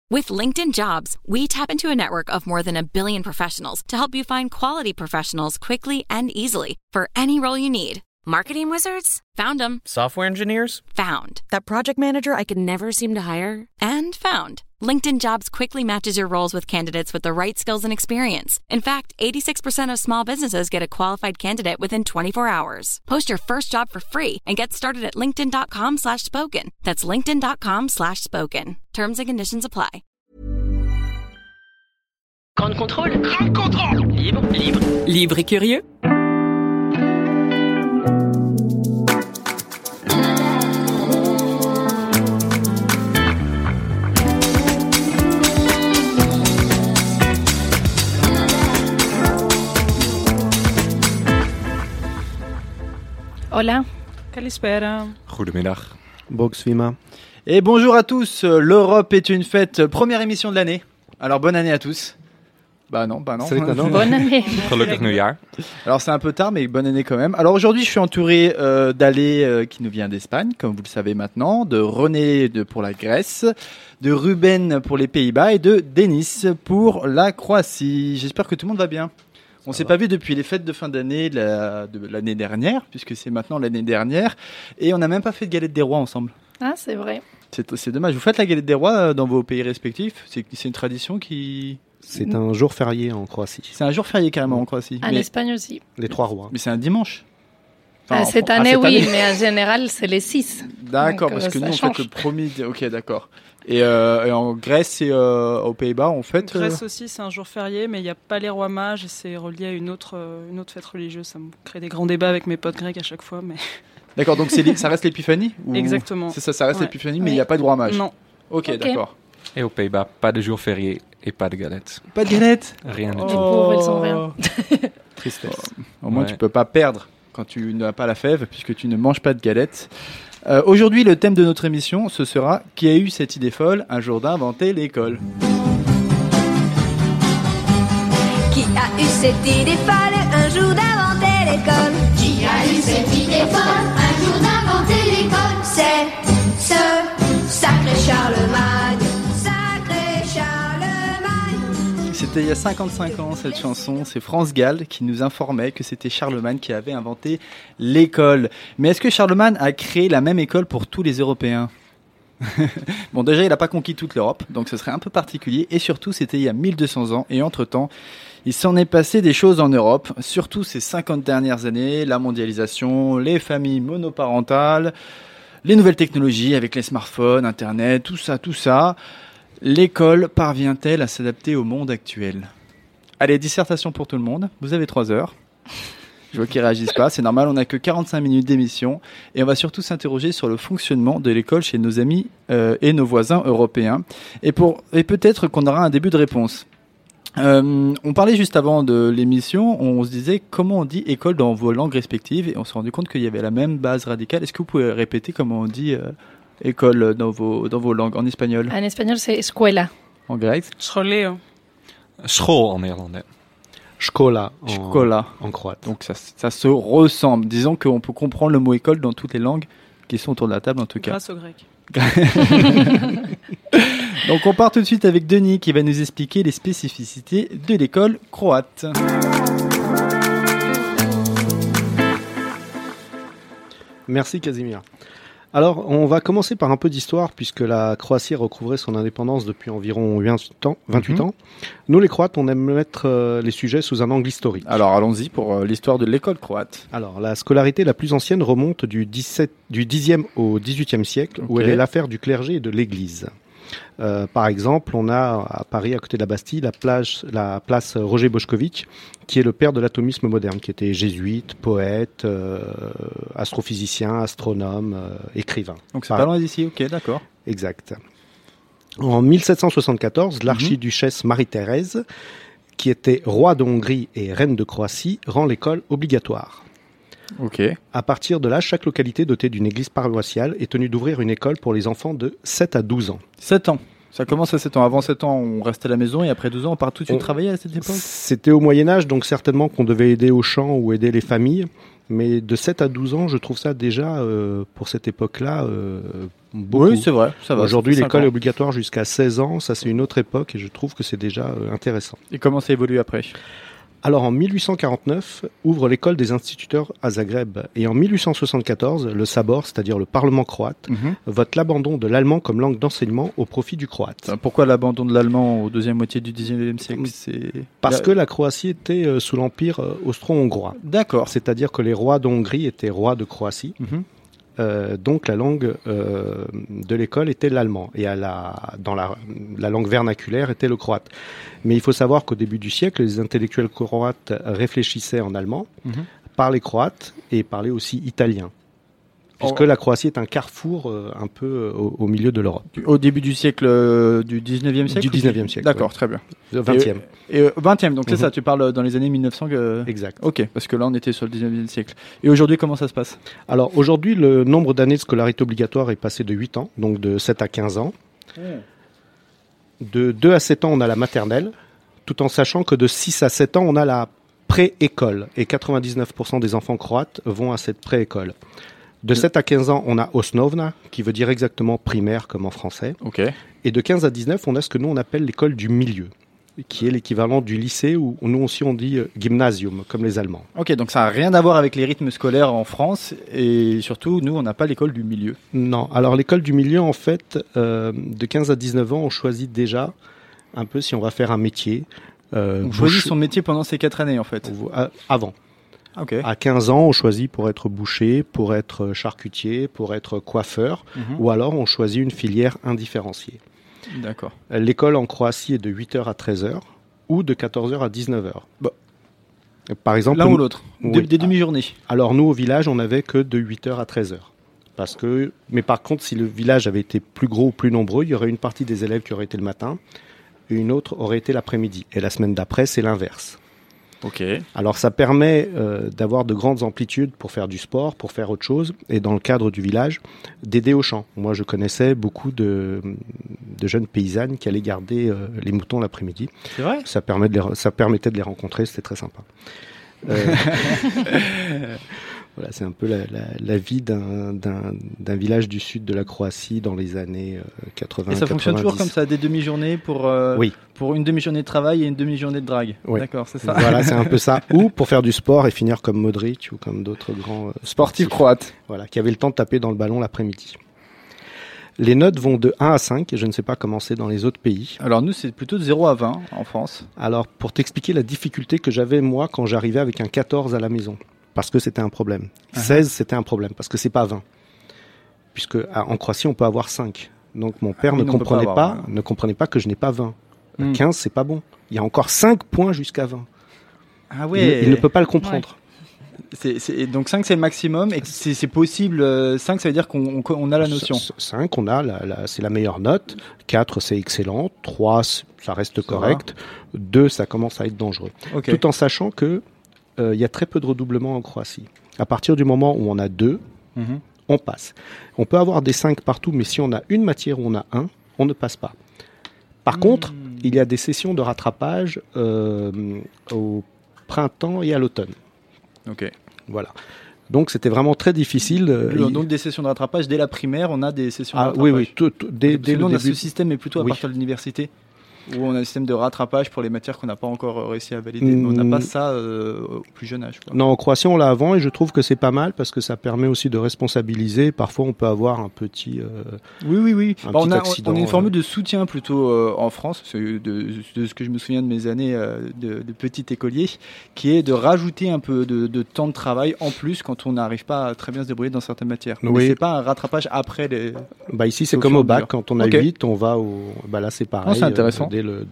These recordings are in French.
With LinkedIn Jobs, we tap into a network of more than 1 billion professionals to help you find quality professionals quickly and easily for any role you need. Marketing wizards? Found them. Software engineers? Found. That project manager I could never seem to hire? And found. LinkedIn Jobs quickly matches your roles with candidates with the right skills and experience. In fact, 86% of small businesses get a qualified candidate within 24 hours. Post your first job for free and get started at linkedin.com/spoken. That's linkedin.com/spoken. Terms and conditions apply. Grande contrôle. Grande contrôle. Libre, libre. Libre et curieux. Hola, kalispera. Goedemiddag. Boxvima. Et bonjour à tous, l'Europe est une fête, première émission de l'année. Alors bonne année à tous. Bah non. Bonne année. Gelukkig nieuwjaar. Alors c'est un peu tard mais bonne année quand même. Alors aujourd'hui je suis entouré d'Alé qui nous vient d'Espagne, comme vous le savez maintenant, de René pour la Grèce, de Ruben pour les Pays-Bas et de Denis pour la Croatie. J'espère que tout le monde va bien. On s'est pas vu depuis les fêtes de fin d'année de l'année dernière, puisque c'est maintenant l'année dernière, et on n'a même pas fait de galette des rois ensemble. Ah, c'est vrai. C'est dommage. Vous faites la galette des rois dans vos pays respectifs? C'est une tradition qui... C'est un jour férié en Croatie. C'est un jour férié carrément en Croatie. En Espagne aussi. Les 3 rois. Mais c'est un dimanche. Cette année, oui, mais en général, c'est les 6. D'accord, donc, parce que nous, on change. fait le premier... Ok, d'accord. Et en Grèce et aux Pays-Bas, on fête... En Grèce aussi, c'est un jour férié, mais il n'y a pas les rois mages et c'est relié à une autre fête religieuse. Ça me crée des grands débats avec mes potes grecs à chaque fois. Mais... D'accord, donc ça reste l'épiphanie ou... Exactement. C'est ça reste Ouais. l'épiphanie, mais il n'y a pas de roi mage. Non. Ok, d'accord. Et aux Pays-Bas, pas de jour férié et pas de galette. Pas de galette? Rien du Les tout. pauvres, ils sont rien. Tristesse. Au moins, Ouais. tu peux pas perdre quand tu n'as pas la fève, puisque tu ne manges pas de galettes. Aujourd'hui, le thème de notre émission, ce sera « Qui a eu cette idée folle un jour d'inventer l'école ?» Qui a eu cette idée folle un jour d'inventer l'école? Qui a eu cette idée folle un jour d'inventer l'école? C'est ce sacré Charlemagne, sacré Charlemagne. C'était il y a 55 ans, cette chanson. C'est France Gall qui nous informait que c'était Charlemagne qui avait inventé l'école. Mais est-ce que Charlemagne a créé la même école pour tous les Européens? Bon, déjà, il n'a pas conquis toute l'Europe, donc ce serait un peu particulier. Et surtout, c'était il y a 1200 ans. Et entre-temps, il s'en est passé des choses en Europe, surtout ces 50 dernières années, la mondialisation, les familles monoparentales, les nouvelles technologies avec les smartphones, Internet, tout ça. L'école parvient-elle à s'adapter au monde actuel? Allez, dissertation pour tout le monde. Vous avez 3 heures. Je vois qu'ils réagissent pas, c'est normal, on n'a que 45 minutes d'émission. Et on va surtout s'interroger sur le fonctionnement de l'école chez nos amis et nos voisins européens. Et peut-être qu'on aura un début de réponse. On parlait juste avant de l'émission, on se disait comment on dit école dans vos langues respectives. Et on s'est rendu compte qu'il y avait la même base radicale. Est-ce que vous pouvez répéter comment on dit école dans vos langues? En espagnol? En espagnol, c'est escuela. En grec? Scholeo. School en néerlandais. Shkola Shkola. en croate. Donc ça se ressemble. Disons qu'on peut comprendre le mot école dans toutes les langues qui sont autour de la table en tout cas. Grâce au grec. Donc on part tout de suite avec Denis qui va nous expliquer les spécificités de l'école croate. Merci Casimir. Alors, on va commencer par un peu d'histoire, puisque la Croatie a recouvré son indépendance depuis environ 28 ans. Nous, les Croates, on aime mettre les sujets sous un angle historique. Alors, allons-y pour l'histoire de l'école croate. Alors, la scolarité la plus ancienne remonte du 10e au 18e siècle, où elle est l'affaire du clergé et de l'Église. Par exemple, on a à Paris, à côté de la Bastille, la place Roger Bošković, qui est le père de l'atomisme moderne, qui était jésuite, poète, astrophysicien, astronome, écrivain. Donc c'est pas loin d'ici, ok, d'accord. Exact. En 1774, l'archiduchesse Marie-Thérèse, qui était roi de Hongrie et reine de Croatie, rend l'école obligatoire. Ok. À partir de là, chaque localité dotée d'une église paroissiale est tenue d'ouvrir une école pour les enfants de 7 à 12 ans. 7 ans. Ça commence à 7 ans. Avant 7 ans, on restait à la maison et après 12 ans, on part tout de suite travailler à cette époque. C'était au Moyen-Âge, donc certainement qu'on devait aider aux champs ou aider les familles. Mais de 7 à 12 ans, je trouve ça déjà, pour cette époque-là, beaucoup. Oui, c'est vrai. Ça va. Aujourd'hui, ça fait l'école 5 est ans. obligatoire jusqu'à 16 ans. Ça, c'est une autre époque et je trouve que c'est déjà intéressant. Et comment ça évolue après? Alors, en 1849, ouvre l'école des instituteurs à Zagreb. Et en 1874, le Sabor, c'est-à-dire le Parlement croate, vote l'abandon de l'allemand comme langue d'enseignement au profit du croate. Pourquoi l'abandon de l'allemand au deuxième moitié du 19e siècle? Parce que la Croatie était sous l'empire austro-hongrois. D'accord. C'est-à-dire que les rois de Hongrie étaient rois de Croatie. Donc la langue de l'école était l'allemand et dans la langue vernaculaire était le croate. Mais il faut savoir qu'au début du siècle, les intellectuels croates réfléchissaient en allemand, parlaient croate et parlaient aussi italien. Puisque la Croatie est un carrefour un peu au milieu de l'Europe. Au début du siècle du 19e siècle? Du 19e siècle. D'accord, oui. très bien. 20e. Et 20e, donc c'est ça, tu parles dans les années 1900 Exact. Ok, parce que là on était sur le 19e siècle. Et aujourd'hui, comment ça se passe? Alors aujourd'hui, le nombre d'années de scolarité obligatoire est passé de 8 ans, donc de 7 à 15 ans. De 2 à 7 ans, on a la maternelle, tout en sachant que de 6 à 7 ans, on a la pré-école. Et 99% des enfants croates vont à cette pré-école. De 7 à 15 ans, on a osnovna, qui veut dire exactement primaire comme en français. Ok. Et de 15 à 19, on a ce que nous on appelle l'école du milieu, qui est l'équivalent du lycée, où nous aussi on dit gymnasium, comme les Allemands. Ok, donc ça n'a rien à voir avec les rythmes scolaires en France, et surtout, nous, on n'a pas l'école du milieu. Non, alors l'école du milieu, en fait, de 15 à 19 ans, on choisit déjà un peu si on va faire un métier. On choisit son métier pendant ces 4 années, en fait. Avant. Okay. À 15 ans, on choisit pour être boucher, pour être charcutier, pour être coiffeur, ou alors on choisit une filière indifférenciée. D'accord. L'école en Croatie est de 8h à 13h ou de 14h à 19h. Bah. Par exemple, l'un ou l'autre, oui. des demi-journées. Alors nous, au village, on n'avait que de 8h à 13h. Mais par contre, si le village avait été plus gros ou plus nombreux, il y aurait une partie des élèves qui aurait été le matin et une autre aurait été l'après-midi. Et la semaine d'après, c'est l'inverse. Ok. Alors ça permet d'avoir de grandes amplitudes pour faire du sport, pour faire autre chose, et dans le cadre du village, d'aider au champ. Moi, je connaissais beaucoup de jeunes paysannes qui allaient garder les moutons l'après-midi. C'est vrai ? Ça permettait de les rencontrer, c'était très sympa. Voilà, c'est un peu la vie d'un village du sud de la Croatie dans les années 80. Et ça fonctionne 90. toujours comme ça, des demi-journées oui. Pour une demi-journée de travail et une demi-journée de drague. Oui. D'accord, c'est ça. Voilà, c'est un peu ça. Ou pour faire du sport et finir comme Modric ou comme d'autres grands sportifs croates. Voilà, qui avaient le temps de taper dans le ballon l'après-midi. Les notes vont de 1 à 5, et je ne sais pas comment c'est dans les autres pays. Alors nous, c'est plutôt de 0 à 20 en France. Alors, pour t'expliquer la difficulté que j'avais, moi, quand j'arrivais avec un 14 à la maison, parce que c'était un problème. 16, c'était un problème, parce que c'est pas 20. Puisque en Croatie, on peut avoir 5. Donc mon père ne comprenait pas que je n'ai pas 20. 15, c'est pas bon. Il y a encore 5 points jusqu'à 20. Ah ouais. Il ne peut pas le comprendre. Ouais. Donc 5 c'est le maximum et c'est possible. 5 ça veut dire qu'on a la notion. 5 on a c'est la meilleure note. 4 c'est excellent. 3 ça reste correct. 2 ça commence à être dangereux. Okay. Tout en sachant que il y a très peu de redoublement en Croatie. À partir du moment où on a 2, on passe. On peut avoir des 5 partout, mais si on a une matière où on a 1, on ne passe pas. Par contre, il y a des sessions de rattrapage au printemps et à l'automne. Ok. Voilà. Donc c'était vraiment très difficile. Donc des sessions de rattrapage dès la primaire, on a des sessions de rattrapage. Oui, dès le début. On a ce système, mais plutôt à partir de l'université, où on a un système de rattrapage pour les matières qu'on n'a pas encore réussi à valider. Mais on n'a pas ça au plus jeune âge. Quoi. Non, en Croatie, on l'a avant et je trouve que c'est pas mal parce que ça permet aussi de responsabiliser. Parfois, on peut avoir un petit Oui. petit accident. On a une formule de soutien plutôt en France, de ce que je me souviens de mes années de petit écolier, qui est de rajouter un peu de temps de travail en plus quand on n'arrive pas à très bien se débrouiller dans certaines matières. Oui. Mais c'est pas un rattrapage après les... ici, c'est comme au bac. Quand on a 8, on va au... là, c'est pareil. C'est intéressant.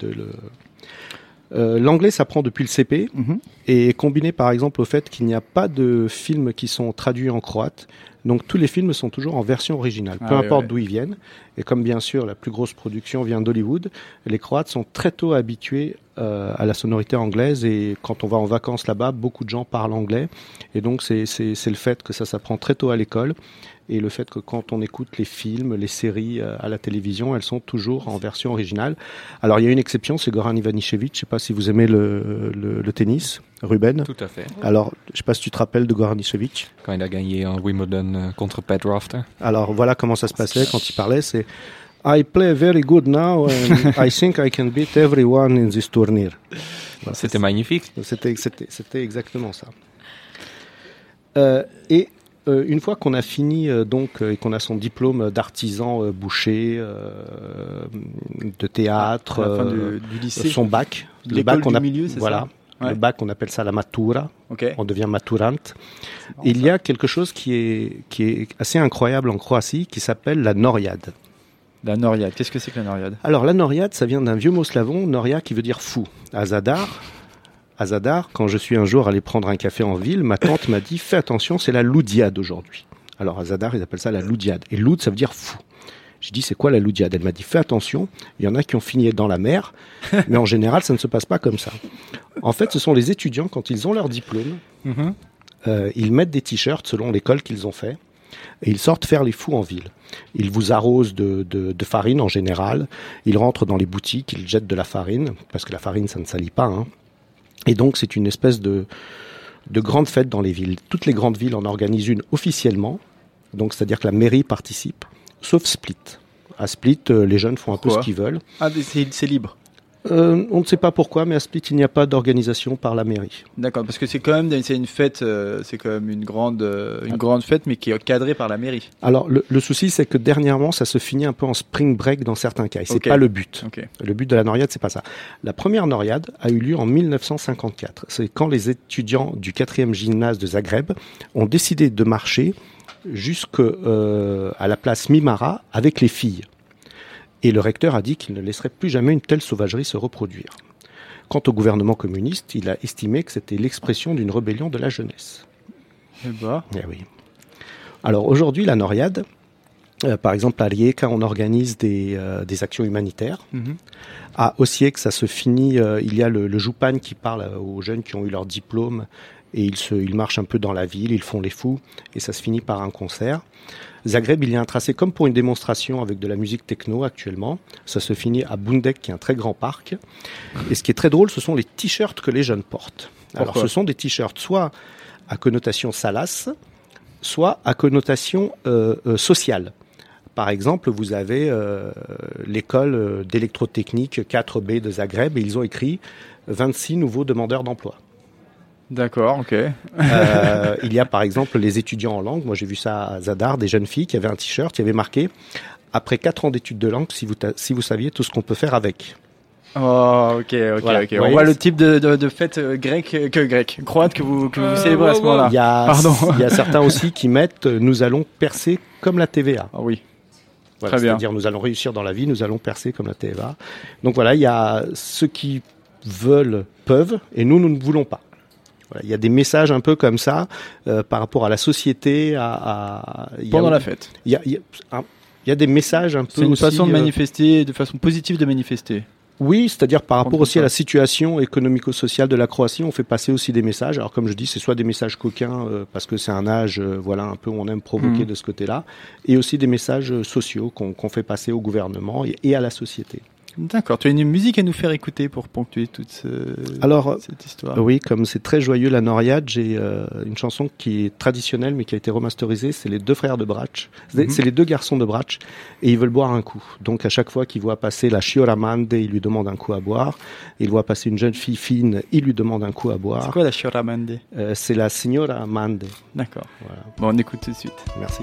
L'anglais s'apprend depuis le CP et combiné par exemple au fait qu'il n'y a pas de films qui sont traduits en croate, donc tous les films sont toujours en version originale, peu importe d'où ils viennent. Et comme bien sûr la plus grosse production vient d'Hollywood, les Croates sont très tôt habitués à la sonorité anglaise, et quand on va en vacances là-bas, beaucoup de gens parlent anglais, et donc c'est le fait que ça s'apprend très tôt à l'école, et le fait que quand on écoute les films, les séries à la télévision, elles sont toujours en version originale. Alors il y a une exception, c'est Goran Ivanišević. Je sais pas si vous aimez le tennis, Ruben. Tout à fait. Alors je sais pas si tu te rappelles de Goran Ivanišević. Quand il a gagné en Wimbledon contre Pat Rafter. Alors voilà comment ça se passait quand il parlait, c'est I play very good now and I think I can beat everyone in this tournament. Voilà, c'était magnifique. C'était exactement ça. Une fois qu'on a fini et qu'on a son diplôme d'artisan boucher, de théâtre, à la fin du lycée, son bac, le bac du milieu, c'est voilà, ça. Ouais. Le bac, on appelle ça la matura. Okay. On devient maturante. Il y a quelque chose qui est assez incroyable en Croatie, qui s'appelle la noriade. La noriade. Qu'est-ce que c'est que la noriade ? Alors la noriade, ça vient d'un vieux mot slavon, noria, qui veut dire fou. À Zadar, quand je suis un jour allé prendre un café en ville, ma tante m'a dit « Fais attention, c'est la loudiade aujourd'hui ». Alors à Zadar, ils appellent ça la loudiade. Et loud, ça veut dire fou. J'ai dit « C'est quoi la loudiade ?» Elle m'a dit « Fais attention, il y en a qui ont fini dans la mer, mais en général, ça ne se passe pas comme ça. » En fait, ce sont les étudiants, quand ils ont leur diplôme, ils mettent des t-shirts selon l'école qu'ils ont fait, et ils sortent faire les fous en ville. Ils vous arrosent de farine en général, ils rentrent dans les boutiques, ils jettent de la farine, parce que la farine, ça ne salit pas, hein. Et donc, c'est une espèce de grande fête dans les villes. Toutes les grandes villes en organisent une officiellement. Donc, c'est-à-dire que la mairie participe, sauf Split. À Split, les jeunes font un peu ce qu'ils veulent. Ah, c'est libre. On ne sait pas pourquoi, mais à Split, il n'y a pas d'organisation par la mairie. D'accord, parce que c'est quand même une fête, c'est quand même une grande fête, mais qui est cadrée par la mairie. Alors, le souci, c'est que dernièrement, ça se finit un peu en spring break dans certains cas. Et c'est pas le but. Le but de la noriade, c'est pas ça. La première noriade a eu lieu en 1954. C'est quand les étudiants du 4e gymnase de Zagreb ont décidé de marcher jusqu'à la place Mimara avec les filles. Et le recteur a dit qu'il ne laisserait plus jamais une telle sauvagerie se reproduire. Quant au gouvernement communiste, il a estimé que c'était l'expression d'une rébellion de la jeunesse. Eh ben. Eh oui. Alors aujourd'hui, la noriade, par exemple à Rijeka, on organise des actions humanitaires. À Osijek, ça se finit, il y a le Župan qui parle aux jeunes qui ont eu leur diplôme, et ils marchent un peu dans la ville, ils font les fous, et ça se finit par un concert. Zagreb, il y a un tracé comme pour une démonstration avec de la musique techno actuellement. Ça se finit à Bundek, qui est un très grand parc. Et ce qui est très drôle, ce sont les t-shirts que les jeunes portent. Alors, ce sont des t-shirts soit à connotation salace, soit à connotation sociale. Par exemple, vous avez l'école d'électrotechnique 4B de Zagreb, et ils ont écrit 26 nouveaux demandeurs d'emploi. D'accord, ok. Il y a par exemple les étudiants en langue. Moi j'ai vu ça à Zadar, des jeunes filles qui avaient un t-shirt, qui avait marqué « Après 4 ans d'études de langue, si vous saviez tout ce qu'on peut faire avec ». Oh, ok. Voilà. On voit le type de fête croate que vous célébrez à ce moment-là. Il y a certains aussi qui mettent « Nous allons percer comme la TVA ». Ah oui. Voilà, très bien. C'est-à-dire nous allons réussir dans la vie, nous allons percer comme la TVA. Donc voilà, il y a ceux qui veulent, peuvent, et nous ne voulons pas. Voilà, il y a des messages un peu comme ça par rapport à la société. Pendant la fête. Il y a des messages un peu. C'est une aussi, façon de manifester, de façon positive de manifester. Oui, c'est-à-dire par rapport aussi à la situation économico-sociale de la Croatie, on fait passer aussi des messages. Alors comme je dis, c'est soit des messages coquins parce que c'est un âge, voilà, un peu où on aime provoquer de ce côté-là, et aussi des messages sociaux qu'on fait passer au gouvernement et à la société. D'accord. Tu as une musique à nous faire écouter pour ponctuer toute cette histoire. Oui, comme c'est très joyeux la noriade, j'ai une chanson qui est traditionnelle mais qui a été remasterisée. C'est les deux frères de Brač. C'est les deux garçons de Brač et ils veulent boire un coup. Donc à chaque fois qu'ils voient passer la Signora Mande, ils lui demandent un coup à boire. Ils voient passer une jeune fille fine, ils lui demandent un coup à boire. C'est quoi la Signora Mande ? C'est la Signora Mande. D'accord. Voilà. Bon, on écoute tout de suite. Merci.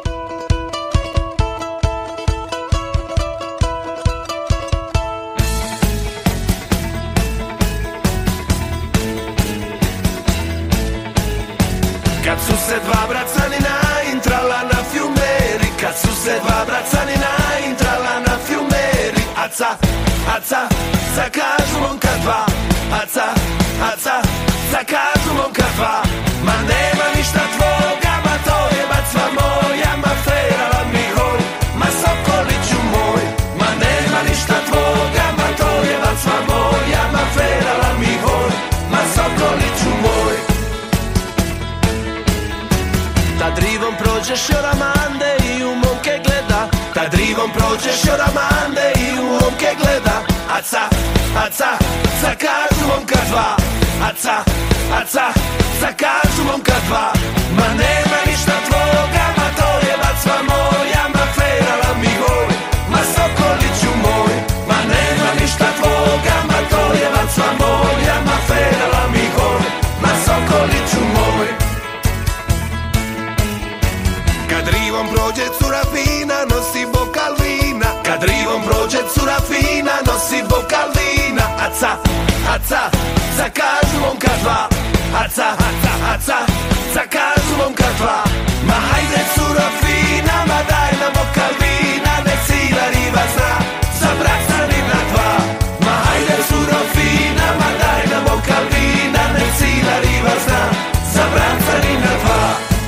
Kad su se dva bracanina intrala na fjumeri, kad su se dva bracanina intrala na fjumeri, aca, aca, za kažu momka dva, aca, aca, za kažu momka dva, ma nema ništa tvoga, ma to je bacva moja, ma ferala mi hoj, ma sokoliću moj, ma nema ništa tvoga, ma to je bacva moja, ma ferala vam prođe šoramande i u momke gleda. Aca, aca, za kažu momka dva. Aca, aca, za kažu momka dva. Ma nema ništa tvoga, ma to je bacva moja, ma ferala mi goj, ma sokoliću moj. Ma nema ništa tvoga, ma to je bacva moja, ma ferala mi goj, ma sokoliću moj. Kad rivom prođe cura fina, nosi bokal vina. Kad rivom prođe cura fina, nosi bokal vina. Aca, aca, za kažu momka dva. Aca, aca, aca, za kažu momka dva. Ma hajde cura fina, ma daj nam bokal vina, nek cila riva zna, za brak crnina dva. Ma hajde cura fina, ma daj nam bokal vina, nek cila riva zna, za brak crnina dva.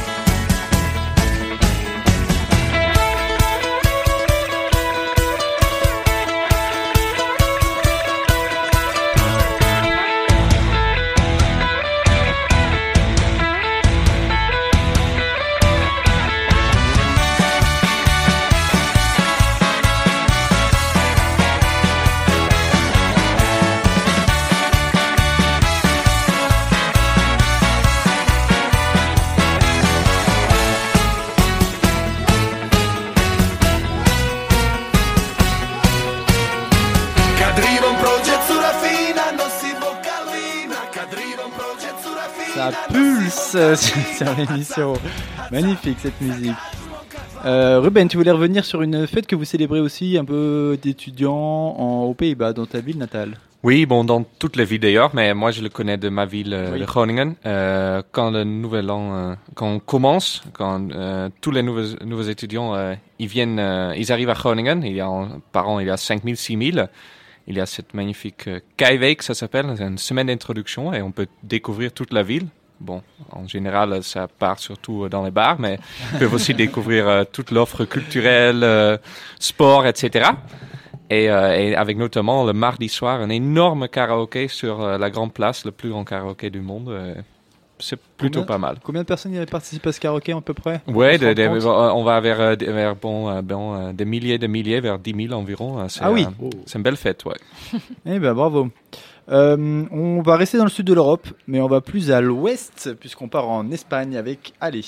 Ça pulse sur l'émission. Magnifique cette musique. Ruben, tu voulais revenir sur une fête que vous célébrez aussi un peu d'étudiants aux Pays-Bas, dans ta ville natale. Oui, bon, dans toutes les villes d'ailleurs, mais moi je le connais de ma ville, de Groningen. Quand le nouvel an, quand on commence, quand tous les nouveaux étudiants, ils arrivent à Groningen, par an il y a 5 000, 6 000. Il y a cette magnifique Keiweek, ça s'appelle, c'est une semaine d'introduction et on peut découvrir toute la ville. Bon, en général, ça part surtout dans les bars, mais ils peuvent aussi découvrir toute l'offre culturelle, sport, etc. Et avec notamment le mardi soir, un énorme karaoké sur la grande place, le plus grand karaoké du monde. C'est plutôt pas mal. Combien de personnes y participent à ce karaoké à peu près? Ouais, on va vers des milliers, vers 10 000 environ. C'est une belle fête, ouais. Eh ben bravo. On va rester dans le sud de l'Europe, mais on va plus à l'ouest, puisqu'on part en Espagne avec Ale.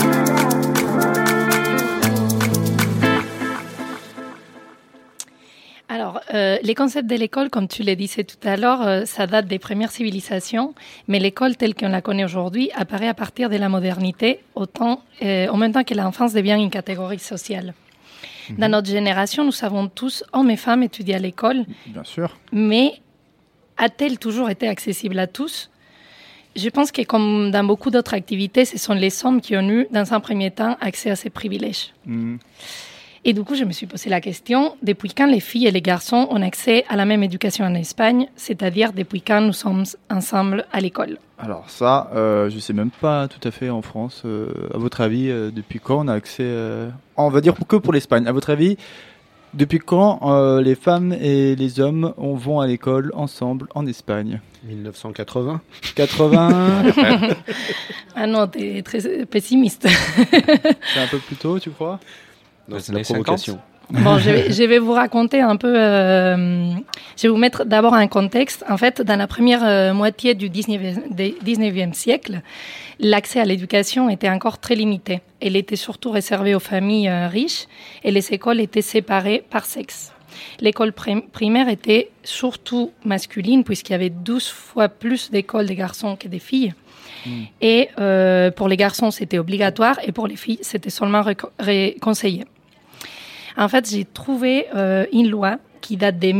Alors, les concepts de l'école, comme tu le disais tout à l'heure, ça date des premières civilisations, mais l'école telle qu'on la connaît aujourd'hui apparaît à partir de la modernité, en même temps que l'enfance devient une catégorie sociale. Dans notre génération, nous savons tous, hommes et femmes, étudier à l'école. Bien sûr. Mais a-t-elle toujours été accessible à tous? Je pense que comme dans beaucoup d'autres activités, ce sont les hommes qui ont eu, dans un premier temps, accès à ces privilèges. Et du coup, je me suis posé la question, depuis quand les filles et les garçons ont accès à la même éducation en Espagne, c'est-à-dire depuis quand nous sommes ensemble à l'école? Alors ça, je ne sais même pas tout à fait en France. À votre avis, depuis quand on a accès... on va dire que pour l'Espagne. À votre avis, depuis quand les femmes et les hommes vont à l'école ensemble en Espagne? 1980. 80. Ah non, t'es très pessimiste. C'est un peu plus tôt, tu crois? Non, c'est la provocation. Bon, je vais vous raconter un peu... je vais vous mettre d'abord un contexte. En fait, dans la première moitié du 19e siècle, l'accès à l'éducation était encore très limité. Elle était surtout réservée aux familles riches et les écoles étaient séparées par sexe. L'école primaire était surtout masculine puisqu'il y avait 12 fois plus d'écoles de garçons que de filles. Et pour les garçons, c'était obligatoire et pour les filles, c'était seulement conseillé. En fait, j'ai trouvé une loi qui date de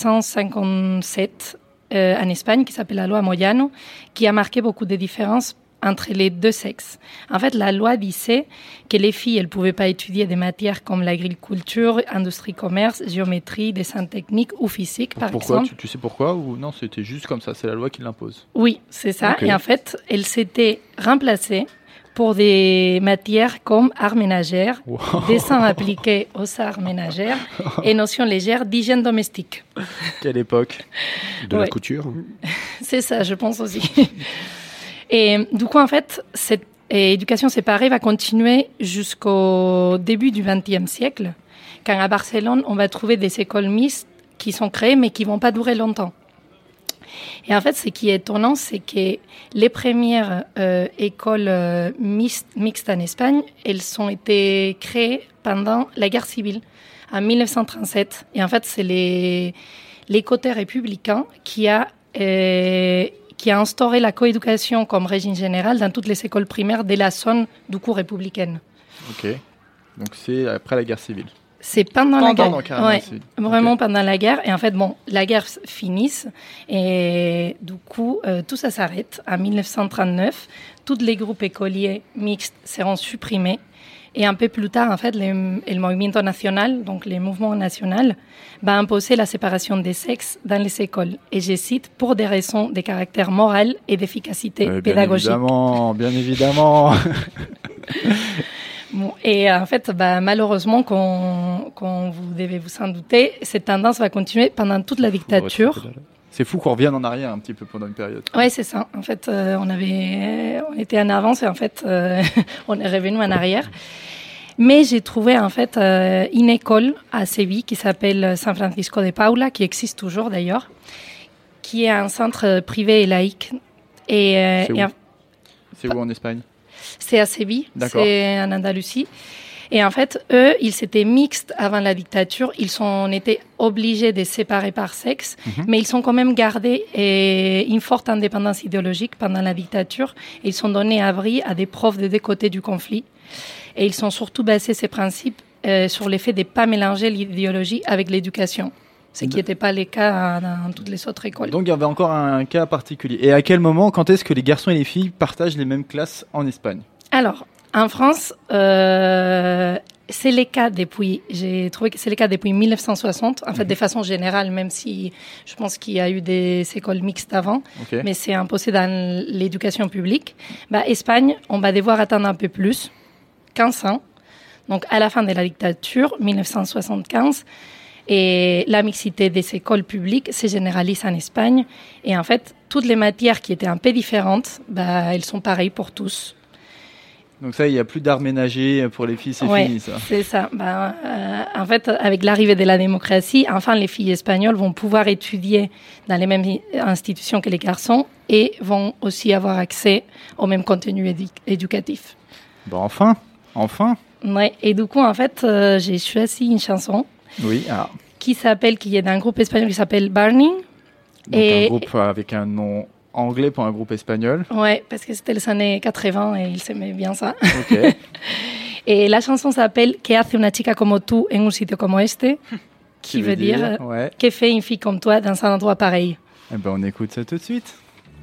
1857 en Espagne, qui s'appelle la loi Moyano, qui a marqué beaucoup de différences entre les deux sexes. En fait, la loi disait que les filles, elles ne pouvaient pas étudier des matières comme l'agriculture, industrie, commerce, géométrie, dessin technique ou physique, par exemple. Tu sais pourquoi ou non, c'était juste comme ça, c'est la loi qui l'impose? Oui, c'est ça. Okay. Et en fait, elles s'étaient remplacées pour des matières comme art ménagère, dessin appliqué aux arts ménagères et notions légères d'hygiène domestique. Quelle époque? De la couture. C'est ça, je pense aussi. Et du coup, en fait, cette éducation séparée va continuer jusqu'au début du XXe siècle, qu'à Barcelone, on va trouver des écoles mixtes qui sont créées, mais qui vont pas durer longtemps. Et en fait, ce qui est étonnant, c'est que les premières écoles mixtes en Espagne, elles ont été créées pendant la guerre civile, en 1937. Et en fait, c'est les côtés républicains qui a instauré la coéducation comme régime général dans toutes les écoles primaires de la zone du coup républicaine. Ok, donc c'est après la guerre civile. C'est pendant la guerre. Ouais, vraiment pendant la guerre. Et en fait, la guerre finisse et du coup, tout ça s'arrête. En 1939, tous les groupes écoliers mixtes seront supprimés. Et un peu plus tard, en fait, le Movimiento Nacional, donc le mouvement national, va imposer la séparation des sexes dans les écoles. Et je cite, pour des raisons de caractère moral et d'efficacité pédagogique. Bien évidemment. Bon, et en fait, malheureusement, comme vous devez vous en douter, cette tendance va continuer pendant toute la dictature. C'est fou qu'on revienne en arrière un petit peu pendant une période. Ouais, c'est ça. En fait, on était en avance et en fait, on est revenu en arrière. Mais j'ai trouvé en fait une école à Séville qui s'appelle San Francisco de Paula, qui existe toujours d'ailleurs, qui est un centre privé et laïque. C'est où en Espagne? C'est à Séville, D'accord. C'est en Andalousie. Et en fait, eux, ils étaient mixtes avant la dictature. Ils ont été obligés de se séparer par sexe, mais ils ont quand même gardé une forte indépendance idéologique pendant la dictature. Et ils sont donnés abri à des profs de deux côtés du conflit. Et ils ont surtout basé ces principes sur l'effet de ne pas mélanger l'idéologie avec l'éducation. Ce qui n'était pas le cas dans toutes les autres écoles. Donc il y avait encore un cas particulier. Et à quel moment, quand est-ce que les garçons et les filles partagent les mêmes classes en Espagne? Alors, en France, c'est le cas j'ai trouvé que c'est le cas depuis 1960, en fait, de façon générale, même si je pense qu'il y a eu des écoles mixtes avant, mais c'est imposé dans l'éducation publique. Espagne, on va devoir attendre un peu plus, 15 ans, donc à la fin de la dictature, 1975, et la mixité des écoles publiques se généralise en Espagne, et en fait, toutes les matières qui étaient un peu différentes, elles sont pareilles pour tous. Donc ça, il n'y a plus d'art ménager pour les filles, c'est fini ça. C'est ça. En fait, avec l'arrivée de la démocratie, enfin, les filles espagnoles vont pouvoir étudier dans les mêmes institutions que les garçons et vont aussi avoir accès au même contenu éducatif. Bon, enfin. Ouais. Et du coup, en fait, j'ai choisi une chanson qui est d'un groupe espagnol qui s'appelle Burning. Donc un groupe avec un nom anglais pour un groupe espagnol. Ouais, parce que c'était les années 80 et ils s'aimaient bien ça. Ok. Et la chanson s'appelle Que hace una chica como tú en un sitio como este, qui veut dire que fait une fille comme toi dans un endroit pareil. Eh ben, on écoute ça tout de suite.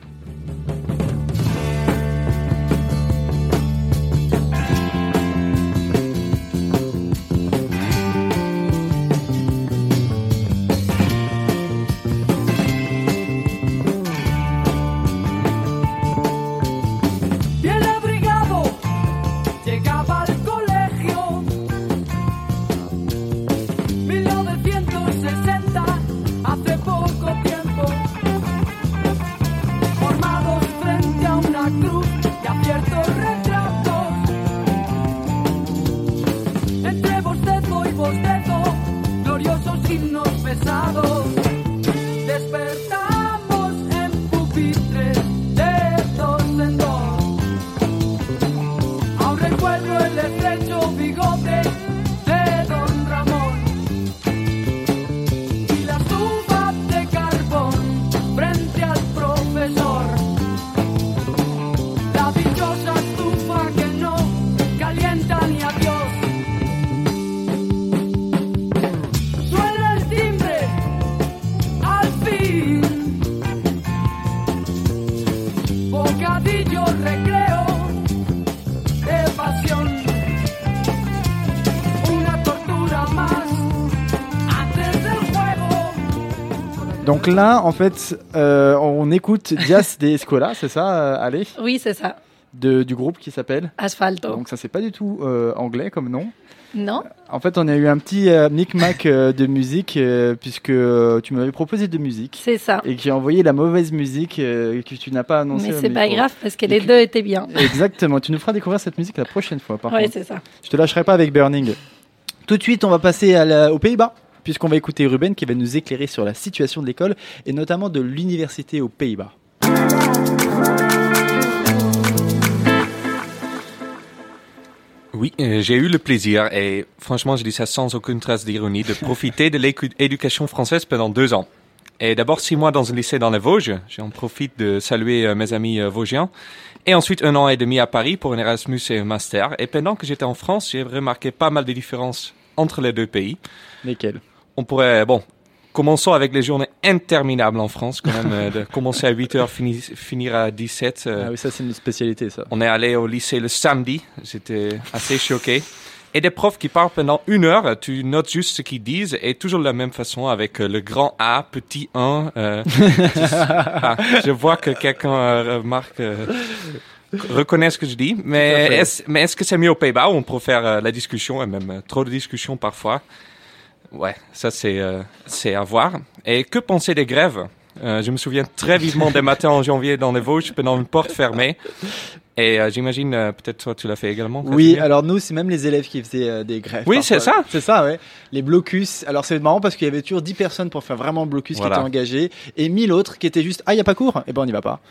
Donc là, en fait, on écoute Días de Escuela, c'est ça, Ale? Oui, c'est ça. Du groupe qui s'appelle Asfalto. Donc ça, c'est pas du tout anglais comme nom. Non. En fait, on a eu un petit micmac de musique, puisque tu m'avais proposé de musique. C'est ça. Et que j'ai envoyé la mauvaise musique que tu n'as pas annoncée. Mais c'est pas grave, parce que les deux étaient bien. Exactement. Tu nous feras découvrir cette musique la prochaine fois, par contre. Oui, c'est ça. Je te lâcherai pas avec Burning. Tout de suite, on va passer aux Pays-Bas, puisqu'on va écouter Ruben qui va nous éclairer sur la situation de l'école et notamment de l'université aux Pays-Bas. Oui, j'ai eu le plaisir, et franchement je dis ça sans aucune trace d'ironie, de profiter de l'éducation française pendant 2 ans. Et d'abord 6 mois dans un lycée dans les Vosges, j'en profite de saluer mes amis vosgiens. Et ensuite 1 an et demi à Paris pour un Erasmus et un master. Et pendant que j'étais en France, j'ai remarqué pas mal de différences entre les deux pays. Lesquelles ? On pourrait, commençons avec les journées interminables en France, quand même, de commencer à 8h, finir à 17. Ah oui, ça c'est une spécialité, ça. On est allé au lycée le samedi, j'étais assez choqué. Et des profs qui parlent pendant 1 heure, tu notes juste ce qu'ils disent, et toujours de la même façon, avec le grand A, petit 1. Je vois que quelqu'un reconnaît ce que je dis, mais est-ce que c'est mieux aux Pays-Bas où on peut faire la discussion, et même trop de discussions parfois? Ouais, ça c'est à voir. Et que penser des grèves? Je me souviens très vivement des matins en janvier dans les Vosges, pendant une porte fermée. Et j'imagine, peut-être toi tu l'as fait également. Oui, alors nous c'est même les élèves qui faisaient des grèves. Oui, parfois. c'est ça. C'est ça, ouais. Les blocus. Alors c'est marrant parce qu'il y avait toujours 10 personnes pour faire vraiment blocus qui étaient engagées et 1000 autres qui étaient juste, il y a pas cours, et ben on n'y va pas.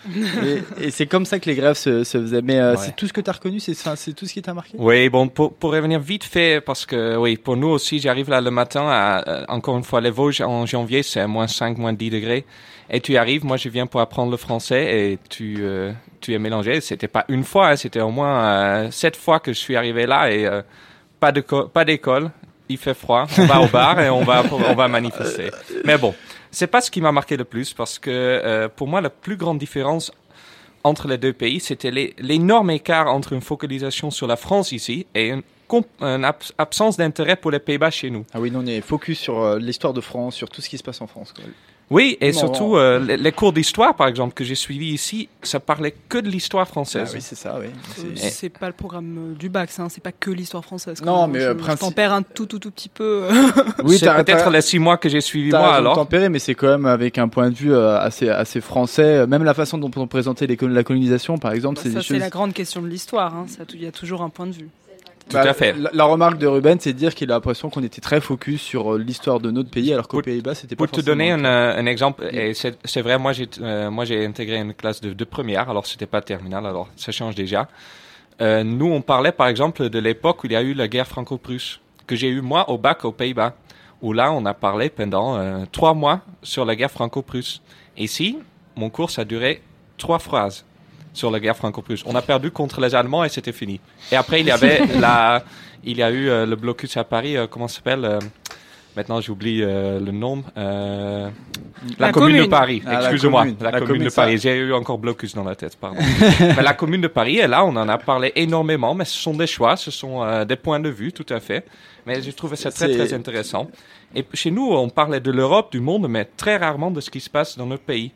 et c'est comme ça que les grèves se faisaient. Mais c'est tout ce que tu as reconnu, c'est tout ce qui t'a marqué. Oui, bon, pour revenir vite fait, parce que oui, pour nous aussi, j'arrive là le matin encore une fois, les Vosges en janvier, c'est -5, -10 degrés. Et tu arrives, moi je viens pour apprendre le français et tu es mélangé. C'était pas une fois, hein, c'était au moins 7 fois que je suis arrivé là et pas d'école. Il fait froid, on va au bar et on va manifester. Mais bon, c'est pas ce qui m'a marqué le plus parce que pour moi la plus grande différence entre les deux pays, c'était l'énorme écart entre une focalisation sur la France ici et une absence d'intérêt pour les Pays-Bas chez nous. Ah oui, nous on est focus sur l'histoire de France, sur tout ce qui se passe en France, quoi. Oui, et surtout, les cours d'histoire, par exemple, que j'ai suivis ici, ça parlait que de l'histoire française. Ah oui, c'est ça, oui. C'est pas le programme du bac, ça, c'est pas que l'histoire française. Non, mais je t'en perds un tout petit peu. Oui, c'est peut-être les 6 mois que j'ai suivis moi, alors. Tempéré, mais c'est quand même avec un point de vue assez français. Même la façon dont on présentait la colonisation, par exemple, c'est la grande question de l'histoire. Hein. Il y a toujours un point de vue. Tout à fait. La remarque de Ruben, c'est de dire qu'il a l'impression qu'on était très focus sur l'histoire de notre pays, alors qu'aux Pays-Bas, c'était pas forcément. Pour te donner un exemple, et c'est vrai, moi j'ai intégré une classe de première, alors c'était pas terminale, alors ça change déjà. Nous, on parlait par exemple de l'époque où il y a eu la guerre franco-prusse, que j'ai eu moi au bac aux Pays-Bas, où là on a parlé pendant 3 mois sur la guerre franco-prusse. Et ici, mon cours a duré 3 phrases. Sur la guerre franco-prusse. On a perdu contre les Allemands et c'était fini. Et après, il y a eu le blocus à Paris, comment ça s'appelle maintenant j'oublie le nom. La commune de Paris, excusez-moi. La commune de Paris. J'ai eu encore blocus dans la tête, pardon. Mais la commune de Paris, et là, on en a parlé énormément, mais ce sont des choix, ce sont des points de vue, tout à fait. Mais j'ai trouvé ça très, très intéressant. Et chez nous, on parlait de l'Europe, du monde, mais très rarement de ce qui se passe dans notre pays.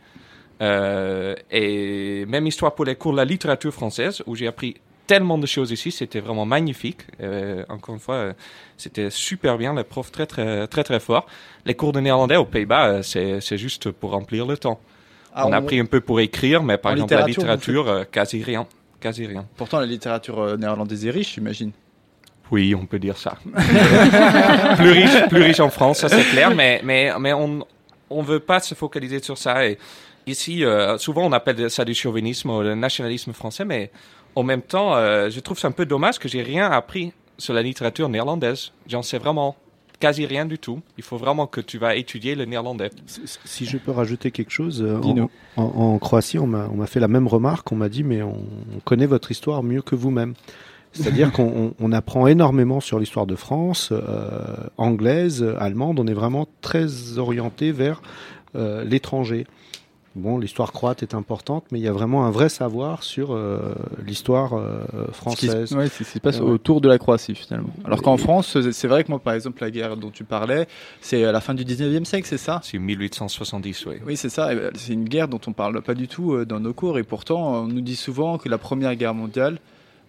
Et même histoire pour les cours de la littérature française où j'ai appris tellement de choses ici, c'était vraiment magnifique. Encore une fois, c'était super bien, les profs très très très très forts. Les cours de néerlandais aux Pays-Bas, c'est juste pour remplir le temps. On a appris un peu pour écrire, mais par exemple la littérature, quasi rien. Pourtant la littérature néerlandaise est riche, j'imagine. Oui, on peut dire ça. plus riche en France, ça c'est clair, mais on veut pas se focaliser sur ça. Et ici, souvent on appelle ça du chauvinisme ou le nationalisme français, mais en même temps, je trouve ça un peu dommage que j'ai rien appris sur la littérature néerlandaise. J'en sais vraiment quasi rien du tout. Il faut vraiment que tu vas étudier le néerlandais. Si je peux rajouter quelque chose, en Croatie, on m'a fait la même remarque. On m'a dit, mais on connaît votre histoire mieux que vous-même. C'est-à-dire qu'on apprend énormément sur l'histoire de France, anglaise, allemande. On est vraiment très orienté vers l'étranger. Bon, l'histoire croate est importante, mais il y a vraiment un vrai savoir sur l'histoire française. Ce qui se passe autour de la Croatie, finalement. Alors qu'en France, c'est vrai que moi, par exemple, la guerre dont tu parlais, c'est à la fin du 19e siècle, c'est ça ? C'est 1870, oui. Oui, c'est ça. C'est une guerre dont on ne parle pas du tout dans nos cours. Et pourtant, on nous dit souvent que la Première Guerre mondiale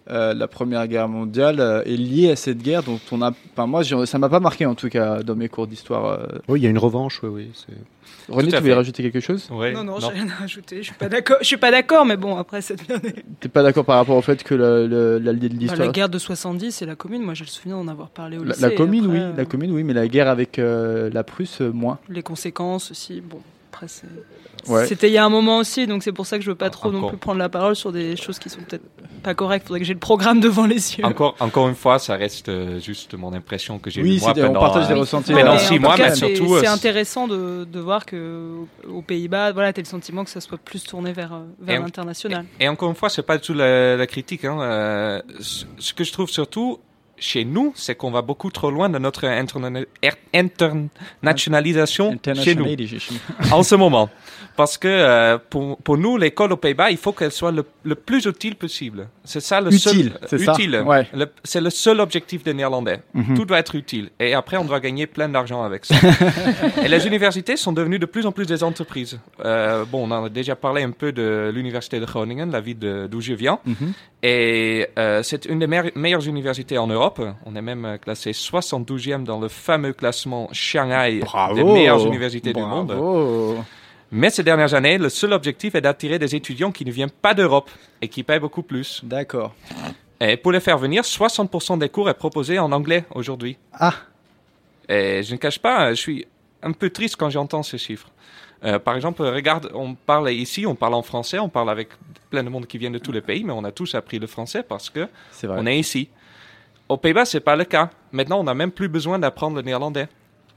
la Première Guerre mondiale est liée à cette guerre dont ça m'a pas marqué en tout cas dans mes cours d'histoire. Oui, il y a une revanche, oui. René, tu voulais rajouter quelque chose ? Non, j'ai rien à rajouter. Je suis pas d'accord, mais bon, après, c'est bien. T'es pas d'accord par rapport au fait que l'histoire... la guerre de 70 et la Commune, moi j'ai le souvenir d'en avoir parlé au lycée. La Commune, oui, mais la guerre avec la Prusse, moins. Les conséquences aussi, bon, après c'est... Ouais. C'était il y a un moment aussi, donc c'est pour ça que je veux pas trop non plus prendre la parole sur des choses qui sont peut-être pas correctes. Faudrait que j'ai le programme devant les yeux. Encore une fois, ça reste juste mon impression que j'ai eue moi pendant. On partage des ressentis. Pendant 6 mois, mais surtout. C'est intéressant de voir que aux Pays-Bas, voilà, t'as le sentiment que ça soit plus tourné vers l'international. Et encore une fois, c'est pas du tout la critique. Ce que je trouve surtout chez nous, c'est qu'on va beaucoup trop loin de notre internationalisation chez nous en ce moment. Parce que pour nous, l'école aux Pays-Bas, il faut qu'elle soit le plus utile possible. C'est ça le utile, seul. C'est utile. Ça. Ouais. C'est le seul objectif des Néerlandais. Tout doit être utile. Et après, on doit gagner plein d'argent avec ça. Et les universités sont devenues de plus en plus des entreprises. On en a déjà parlé un peu de l'université de Groningen, la ville d'où je viens. Et c'est une des meilleures universités en Europe. On est même classé 72e dans le fameux classement Shanghai des meilleures universités du monde. Mais ces dernières années, le seul objectif est d'attirer des étudiants qui ne viennent pas d'Europe et qui paient beaucoup plus. D'accord. Et pour les faire venir, 60% des cours est proposé en anglais aujourd'hui. Ah. Et je ne cache pas, je suis un peu triste quand j'entends ces chiffres. Par exemple, regarde, on parle en français, on parle avec plein de monde qui viennent de tous les pays, mais on a tous appris le français parce que on est ici. Aux Pays-Bas, c'est pas le cas. Maintenant, on n'a même plus besoin d'apprendre le néerlandais.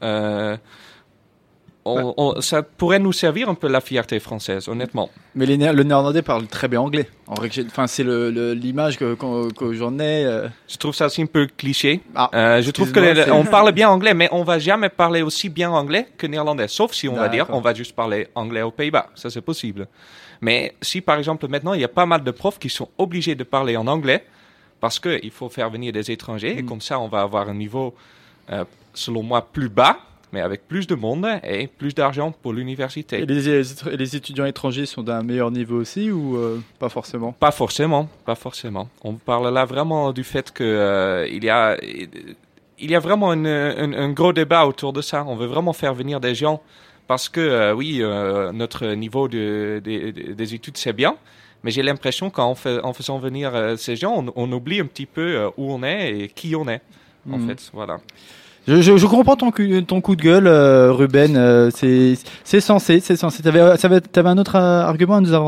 Ça pourrait nous servir un peu la fierté française, honnêtement. Mais le néerlandais parle très bien anglais. Enfin, c'est l'image que j'en ai. Je trouve ça aussi un peu cliché. Je trouve que on parle bien anglais, mais on va jamais parler aussi bien anglais que néerlandais. Sauf si on va dire, on va juste parler anglais aux Pays-Bas. Ça, c'est possible. Mais si, par exemple, maintenant, il y a pas mal de profs qui sont obligés de parler en anglais parce qu'il faut faire venir des étrangers et comme ça, on va avoir un niveau, selon moi, plus bas. Mais avec plus de monde et plus d'argent pour l'université. Et les étudiants étrangers sont d'un meilleur niveau aussi ou pas forcément ? Pas forcément. On parle là vraiment du fait que il y a vraiment un gros débat autour de ça. On veut vraiment faire venir des gens parce que notre niveau des études c'est bien, mais j'ai l'impression qu'en faisant venir ces gens, on oublie un petit peu où on est et qui on est. En fait, voilà. Je comprends ton coup de gueule, Ruben. C'est censé. T'avais un autre argument à nous avancer ?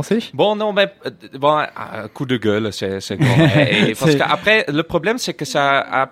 Coup de gueule, c'est grand. Parce qu'après, le problème, c'est que ça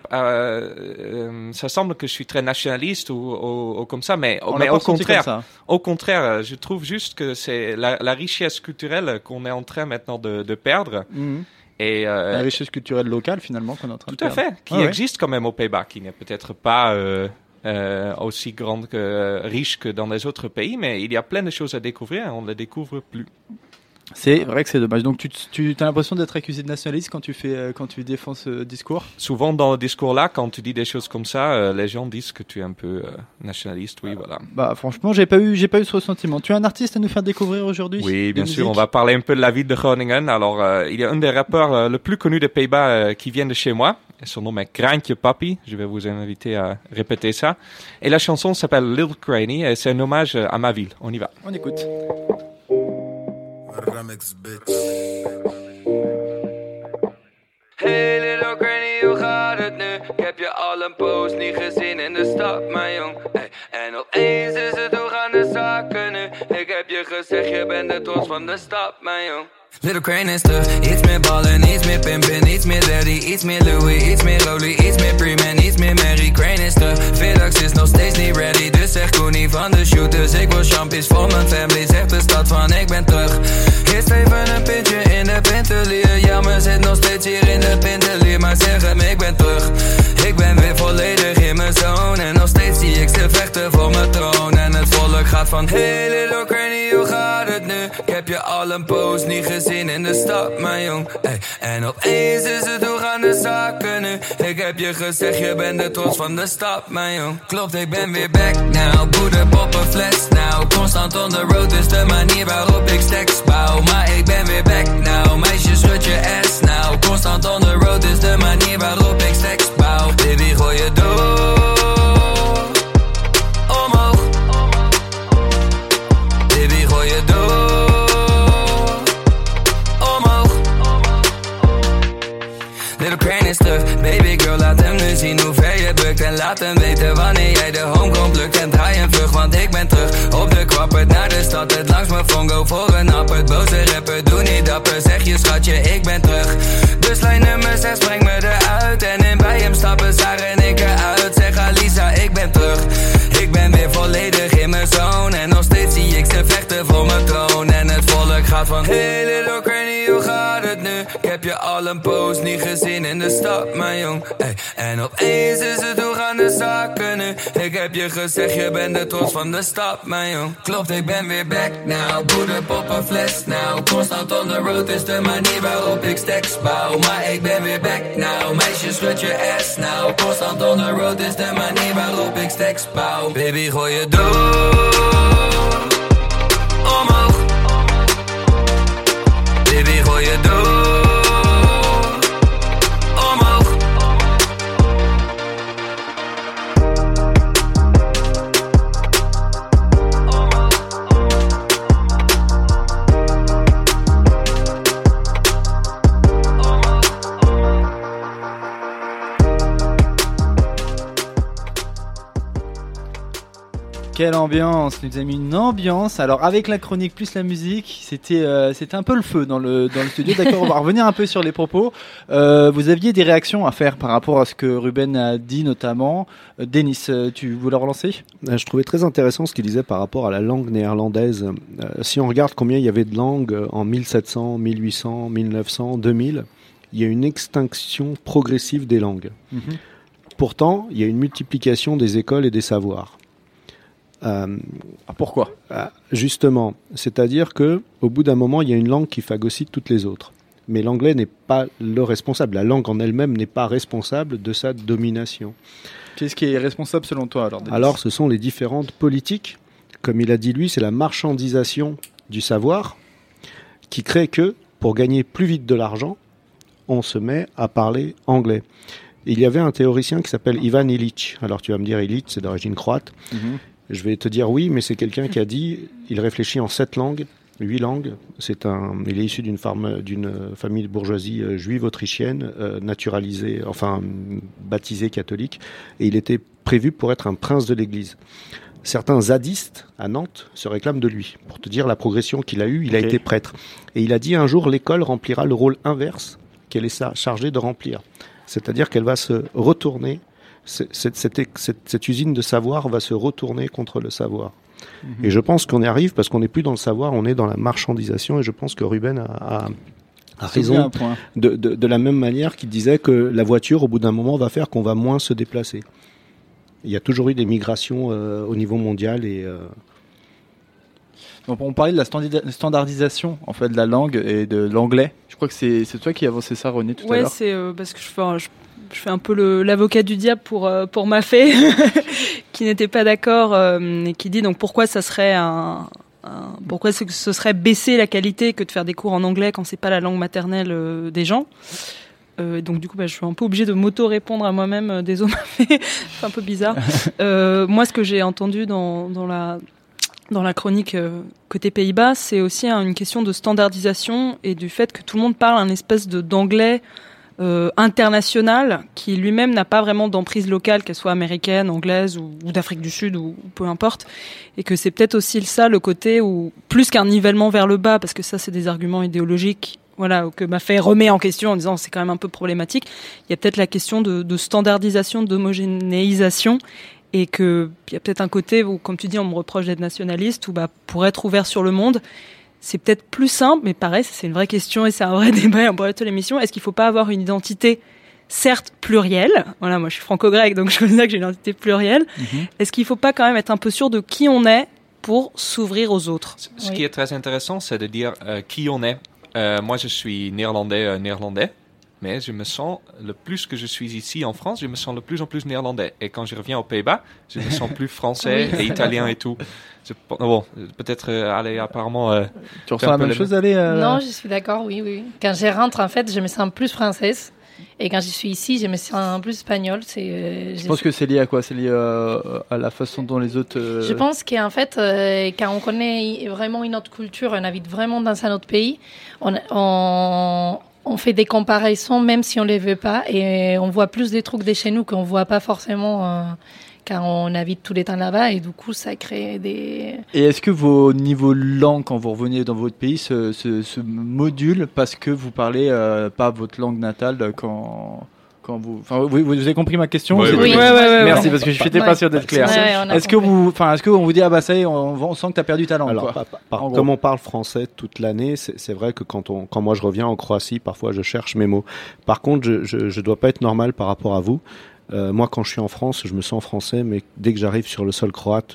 semble que je suis très nationaliste ou comme ça, mais au contraire, je trouve juste que c'est la richesse culturelle qu'on est en train maintenant de perdre. Et la richesse culturelle locale, finalement, qu'on est en train de perdre. Tout à fait, qui existe quand même aux Pays-Bas, qui n'est peut-être pas aussi grande riche que dans les autres pays, mais il y a plein de choses à découvrir et on ne les découvre plus. C'est vrai que c'est dommage. Donc tu as l'impression d'être accusé de nationaliste quand tu défends ce discours ? Souvent dans le discours-là, quand tu dis des choses comme ça, les gens disent que tu es un peu nationaliste, oui, voilà. Bah franchement, j'ai pas eu ce ressentiment. Tu as un artiste à nous faire découvrir aujourd'hui ? Oui, bien sûr, on va parler un peu de la ville de Groningen. Alors, il y a un des rappeurs le plus connus des Pays-Bas qui vient de chez moi. Et son nom est Kraantje Papi. Je vais vous inviter à répéter ça. Et la chanson s'appelle Little Cranny et c'est un hommage à ma ville. On y va. On écoute. Remix, bitch. Hey little granny, hoe gaat het nu? Ik heb je al een poos niet gezien in de stad, mijn jong. Hey, en opeens is het hoe gaan de zaken nu? Ik heb je gezegd, je bent de trots van de stad, mijn jong. Little Crane is terug, iets meer ballen, iets meer pimpen, iets meer daddy, iets meer Louis, iets meer Rolly, iets meer Preman, iets meer Mary. Crane is terug, Vidax is nog steeds niet ready, dus zeg Koenie van de shooters. Ik wil champions voor mijn family, zegt de stad van ik ben terug. Eerst even een pintje in de pintelier, ja maar zit nog steeds hier in de pintelier, maar zeg hem ik ben terug. Ik ben weer volledig in mijn zone en nog steeds zie ik ze vechten voor mijn troon. En het volk gaat van hey little Crane, hoe gaat het nu? Ik heb je al een poos niet gezien in de stad, mijn jong. Hey. En opeens is het hoe gaan de zaken nu? Ik heb je gezegd, je bent de trots van de stad, mijn jong. Klopt, ik ben weer back now. Boeder, poppen, fles now. Constant on the road is de manier waarop ik stacks bouw. Maar ik ben weer back now. Meisjes, schud je ass now. Constant on the road manier waarop ik stacks bouw. Baby, gooi je door. Omhoog. Baby, gooi je door. Omhoog. Little Crane is terug, baby girl, laat hem nu zien hoe ver je bukt. En laat hem weten wanneer jij de home komt lukt. En draai een vlug, want ik ben terug. Op de kwappert naar de stad, het langs mijn fongo voor een appert. Boze rapper, doe niet dapper, zeg je schatje, ik ben terug. Dus lijn nummer 6, breng me eruit. En in bij hem stappen, Sarah en ik eruit. Zeg Alisa, ik ben terug. Ik ben weer volledig in mijn zone. En nog steeds zie ik ze vechten voor mijn troon. En het volk gaat van hey little Crane, hoe gaat het nu? Ik heb je al een post niet gezien in de stad, mijn jong. Hey. En opeens is het hoe gaan de zaken nu? Ik heb je gezegd, je bent de trots van de stad, mijn jong. Klopt, ik ben weer back now. Boeder pop een fles now. Constant on the road is de manier waarop ik stacks bouw. Maar ik ben weer back now. Meisje, schud je ass now. Constant on the road is de manier waarop ik stacks bouw. Baby, gooi je door. Omhoog. Baby, gooi je door. Quelle ambiance, nous a mis une ambiance. Alors avec la chronique plus la musique, c'était un peu le feu dans le studio. D'accord, on va revenir un peu sur les propos. Vous aviez des réactions à faire par rapport à ce que Ruben a dit notamment. Denis, tu voulais relancer ? Je trouvais très intéressant ce qu'il disait par rapport à la langue néerlandaise. Si on regarde combien il y avait de langues en 1700, 1800, 1900, 2000, il y a une extinction progressive des langues. Mm-hmm. Pourtant, il y a une multiplication des écoles et des savoirs. Pourquoi ? Justement, c'est-à-dire que au bout d'un moment, il y a une langue qui phagocyte toutes les autres. Mais l'anglais n'est pas le responsable. La langue en elle-même n'est pas responsable de sa domination. Qu'est-ce qui est responsable selon toi alors ? Alors, ce sont les différentes politiques. Comme il a dit lui, c'est la marchandisation du savoir qui crée que, pour gagner plus vite de l'argent, on se met à parler anglais. Et il y avait un théoricien qui s'appelle Ivan Illich. Alors tu vas me dire, Illich, c'est d'origine croate. Mm-hmm. Je vais te dire oui, mais c'est quelqu'un qui a dit, il réfléchit en 7 langues, 8 langues. Il est issu d'une famille de bourgeoisie juive autrichienne, naturalisée, enfin baptisée catholique, et il était prévu pour être un prince de l'Église. Certains zadistes à Nantes se réclament de lui. Pour te dire la progression qu'il a eue, il a été prêtre. Et il a dit un jour, l'école remplira le rôle inverse qu'elle est chargée de remplir. C'est-à-dire qu'elle va se retourner. Cette usine de savoir va se retourner contre le savoir. Mmh. Et je pense qu'on y arrive parce qu'on n'est plus dans le savoir, on est dans la marchandisation. Et je pense que Ruben a raison de la même manière qu'il disait que la voiture, au bout d'un moment, va faire qu'on va moins se déplacer. Il y a toujours eu des migrations au niveau mondial et... Donc on parlait de la standardisation en fait de la langue et de l'anglais. Je crois que c'est toi qui avancé ça, René, tout à l'heure. Ouais, c'est parce que je fais un peu l'avocat du diable pour ma fée qui n'était pas d'accord et qui dit donc pourquoi ça serait pourquoi ce serait baisser la qualité que de faire des cours en anglais quand c'est pas la langue maternelle des gens. Donc du coup, je suis un peu obligée de m'auto-répondre à moi-même. Désolé, c'est un peu bizarre. Moi, ce que j'ai entendu dans la chronique côté Pays-Bas, c'est aussi une question de standardisation et du fait que tout le monde parle un espèce d'anglais international qui lui-même n'a pas vraiment d'emprise locale, qu'elle soit américaine, anglaise ou d'Afrique du Sud ou peu importe, et que c'est peut-être aussi ça le côté où plus qu'un nivellement vers le bas, parce que ça c'est des arguments idéologiques, voilà, que m'a fait remet en question en disant c'est quand même un peu problématique. Il y a peut-être la question de standardisation, d'homogénéisation. Et qu'il y a peut-être un côté où, comme tu dis, on me reproche d'être nationaliste, où pour être ouvert sur le monde, c'est peut-être plus simple, mais pareil, c'est une vraie question et c'est un vrai débat, on pourrait toute l'émission. Est-ce qu'il ne faut pas avoir une identité, certes plurielle ? Voilà, moi je suis franco-grecque, donc je considère que j'ai une identité plurielle. Mm-hmm. Est-ce qu'il ne faut pas quand même être un peu sûr de qui on est pour s'ouvrir aux autres ? Ce qui est très intéressant, c'est de dire qui on est. Moi, je suis néerlandais. Mais je me sens, le plus que je suis ici en France, je me sens de plus en plus néerlandais. Et quand je reviens aux Pays-Bas, je me sens plus français et italien et tout. Bon, peut-être, allez, apparemment... tu ressens la même chose, allez Non, je suis d'accord, oui. Quand je rentre, en fait, je me sens plus française. Et quand je suis ici, je me sens un peu espagnole. Je pense que c'est lié à quoi? C'est lié à la façon dont les autres... Je pense qu'en fait, quand on connaît vraiment une autre culture, on habite vraiment dans un autre pays, on fait des comparaisons même si on les veut pas, et on voit plus des trucs de chez nous qu'on voit pas forcément quand on habite tout le temps là-bas, et du coup ça crée des... Et est-ce que vos niveaux langue, quand vous revenez dans votre pays, se modulent parce que vous parlez pas votre langue natale quand vous... Enfin, vous avez compris ma question? Oui. Merci, parce que je n'étais pas sûr d'être clair. Est-ce qu'on vous dit, ah bah ça y est, on sent que tu as perdu ta langue? Alors, comme on parle français toute l'année, c'est vrai que quand moi je reviens en Croatie, parfois je cherche mes mots. Par contre, je dois pas être normal par rapport à vous. Moi, quand je suis en France, je me sens français, mais dès que j'arrive sur le sol croate,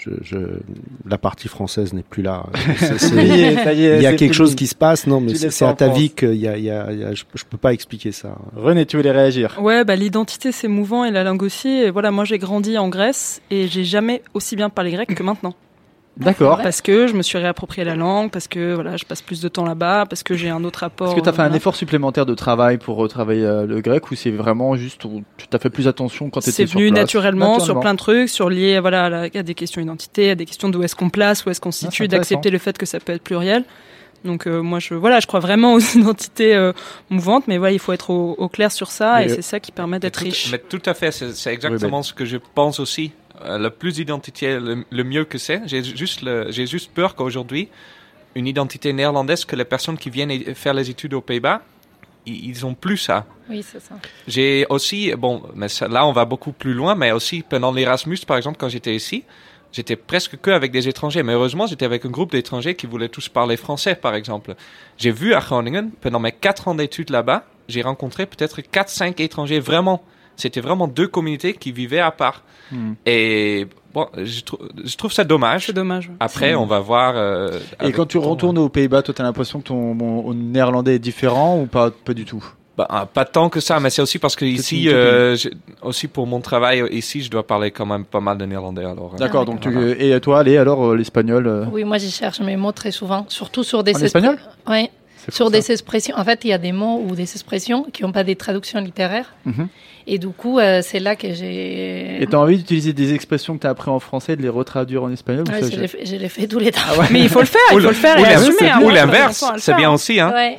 la partie française n'est plus là. Il y a quelque chose qui se passe. Non, mais c'est à ta vie qu'il y a, je peux pas expliquer ça. René, tu voulais réagir? Ouais, l'identité c'est mouvant et la langue aussi. Et voilà, moi j'ai grandi en Grèce et j'ai jamais aussi bien parlé grec que maintenant. D'accord. Parce que je me suis réapproprié la langue, parce que voilà, je passe plus de temps là-bas, parce que j'ai un autre rapport. Est-ce que tu as fait un effort supplémentaire de travail pour retravailler le grec, ou c'est vraiment juste tu t'as fait plus attention quand tu étais sur place? C'est venu naturellement sur plein de trucs, sur lié à des questions d'identité, à des questions d'où est-ce qu'on place, où est-ce qu'on se situe, d'accepter le fait que ça peut être pluriel. Donc moi je crois vraiment aux identités mouvantes, mais voilà, il faut être au clair sur ça, et c'est ça qui permet d'être riche. Mais tout à fait, c'est exactement ce que je pense aussi. Le plus d'identité, le mieux que c'est. J'ai juste peur qu'aujourd'hui, une identité néerlandaise, que les personnes qui viennent faire les études aux Pays-Bas, ils ont plus ça. Oui, c'est ça. J'ai aussi, mais là on va beaucoup plus loin, mais aussi pendant l'Erasmus, par exemple, quand j'étais ici, j'étais presque que avec des étrangers. Mais heureusement, j'étais avec un groupe d'étrangers qui voulaient tous parler français, par exemple. J'ai vu à Groningen, pendant mes 4 ans d'études là-bas, j'ai rencontré peut-être 4-5 étrangers vraiment. C'était vraiment 2 communautés qui vivaient à part. Et je trouve ça dommage. C'est dommage. Après, on va voir. Et quand tu retournes aux Pays-Bas, toi, t'as l'impression que ton néerlandais est différent ou pas du tout? Pas tant que ça, mais c'est aussi parce que ici, aussi pour mon travail ici, je dois parler quand même pas mal de néerlandais. Alors. D'accord. Donc et toi, allez, alors l'espagnol. Oui, moi, je cherche mes mots très souvent, surtout sur des. En espagnol? Oui. Sur des expressions. En fait, il y a des mots ou des expressions qui n'ont pas des traductions littéraires. Et du coup, c'est là que j'ai... Et tu as envie d'utiliser des expressions que tu as apprises en français, de les retraduire en espagnol? Oui, je les fais tous les temps. Ah ouais. Mais il faut le faire, et assumer. Ou l'inverse, c'est bien aussi. Hein. Ouais,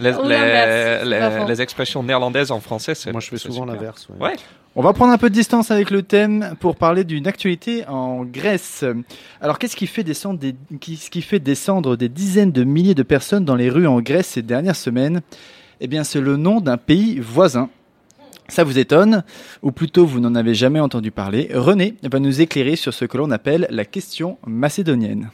les expressions néerlandaises en français, moi je fais souvent l'inverse. Ouais. On va prendre un peu de distance avec le thème pour parler d'une actualité en Grèce. Alors, qu'est-ce qui fait descendre des dizaines de milliers de personnes dans les rues en Grèce ces dernières semaines? Eh bien, c'est le nom d'un pays voisin. Ça vous étonne, ou plutôt vous n'en avez jamais entendu parler? René va nous éclairer sur ce que l'on appelle la question macédonienne.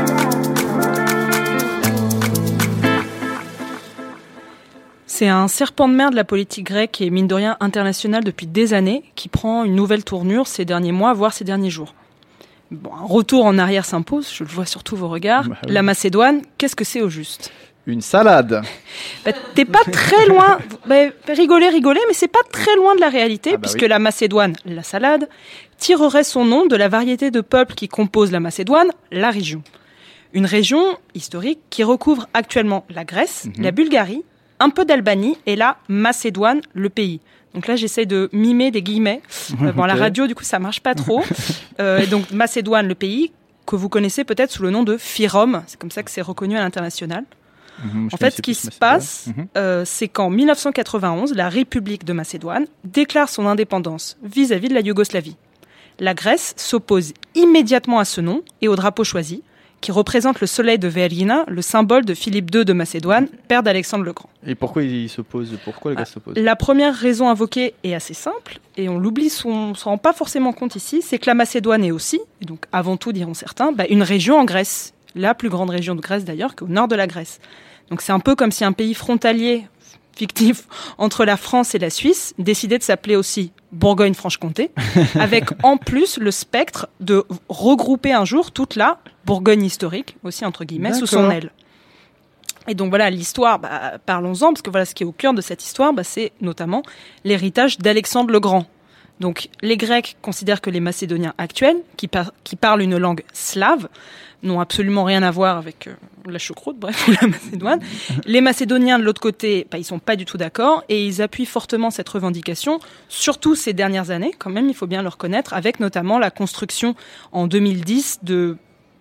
C'est un serpent de mer de la politique grecque et mine de rien international depuis des années qui prend une nouvelle tournure ces derniers mois, voire ces derniers jours. Un retour en arrière s'impose, je le vois sur tous vos regards. Oui. La Macédoine, qu'est-ce que c'est au juste? Une salade. T'es pas très loin. Rigolez, mais c'est pas très loin de la réalité, puisque la Macédoine, la salade, tirerait son nom de la variété de peuples qui composent la Macédoine, la région. Une région historique qui recouvre actuellement la Grèce, la Bulgarie, un peu d'Albanie et la Macédoine, le pays. Donc là, j'essaie de mimer des guillemets. La radio, du coup, ça marche pas trop. Et donc, Macédoine, le pays, que vous connaissez peut-être sous le nom de Fyrom. C'est comme ça que c'est reconnu à l'international. En fait, ce qui se passe, c'est qu'en 1991, la République de Macédoine déclare son indépendance vis-à-vis de la Yougoslavie. La Grèce s'oppose immédiatement à ce nom et au drapeau choisi, qui représente le soleil de Vergina, le symbole de Philippe II de Macédoine, père d'Alexandre le Grand. Et pourquoi il s'oppose? Pourquoi la Grèce s'oppose? La première raison invoquée est assez simple, et on l'oublie, on ne s'en rend pas forcément compte ici, c'est que la Macédoine est aussi, et donc avant tout diront certains, une région en Grèce, la plus grande région de Grèce d'ailleurs, qu'au nord de la Grèce. Donc c'est un peu comme si un pays frontalier, fictif, entre la France et la Suisse, décidait de s'appeler aussi Bourgogne-Franche-Comté, avec en plus le spectre de regrouper un jour toute la Bourgogne historique, aussi entre guillemets, sous son aile. Et donc voilà, l'histoire, parlons-en, parce que voilà, ce qui est au cœur de cette histoire, c'est notamment l'héritage d'Alexandre le Grand. Donc les Grecs considèrent que les Macédoniens actuels, qui parlent une langue slave, n'ont absolument rien à voir avec la choucroute, bref, ou la Macédoine. Les Macédoniens, de l'autre côté, ils sont pas du tout d'accord et ils appuient fortement cette revendication, surtout ces dernières années, quand même, il faut bien le reconnaître, avec notamment la construction en 2010 de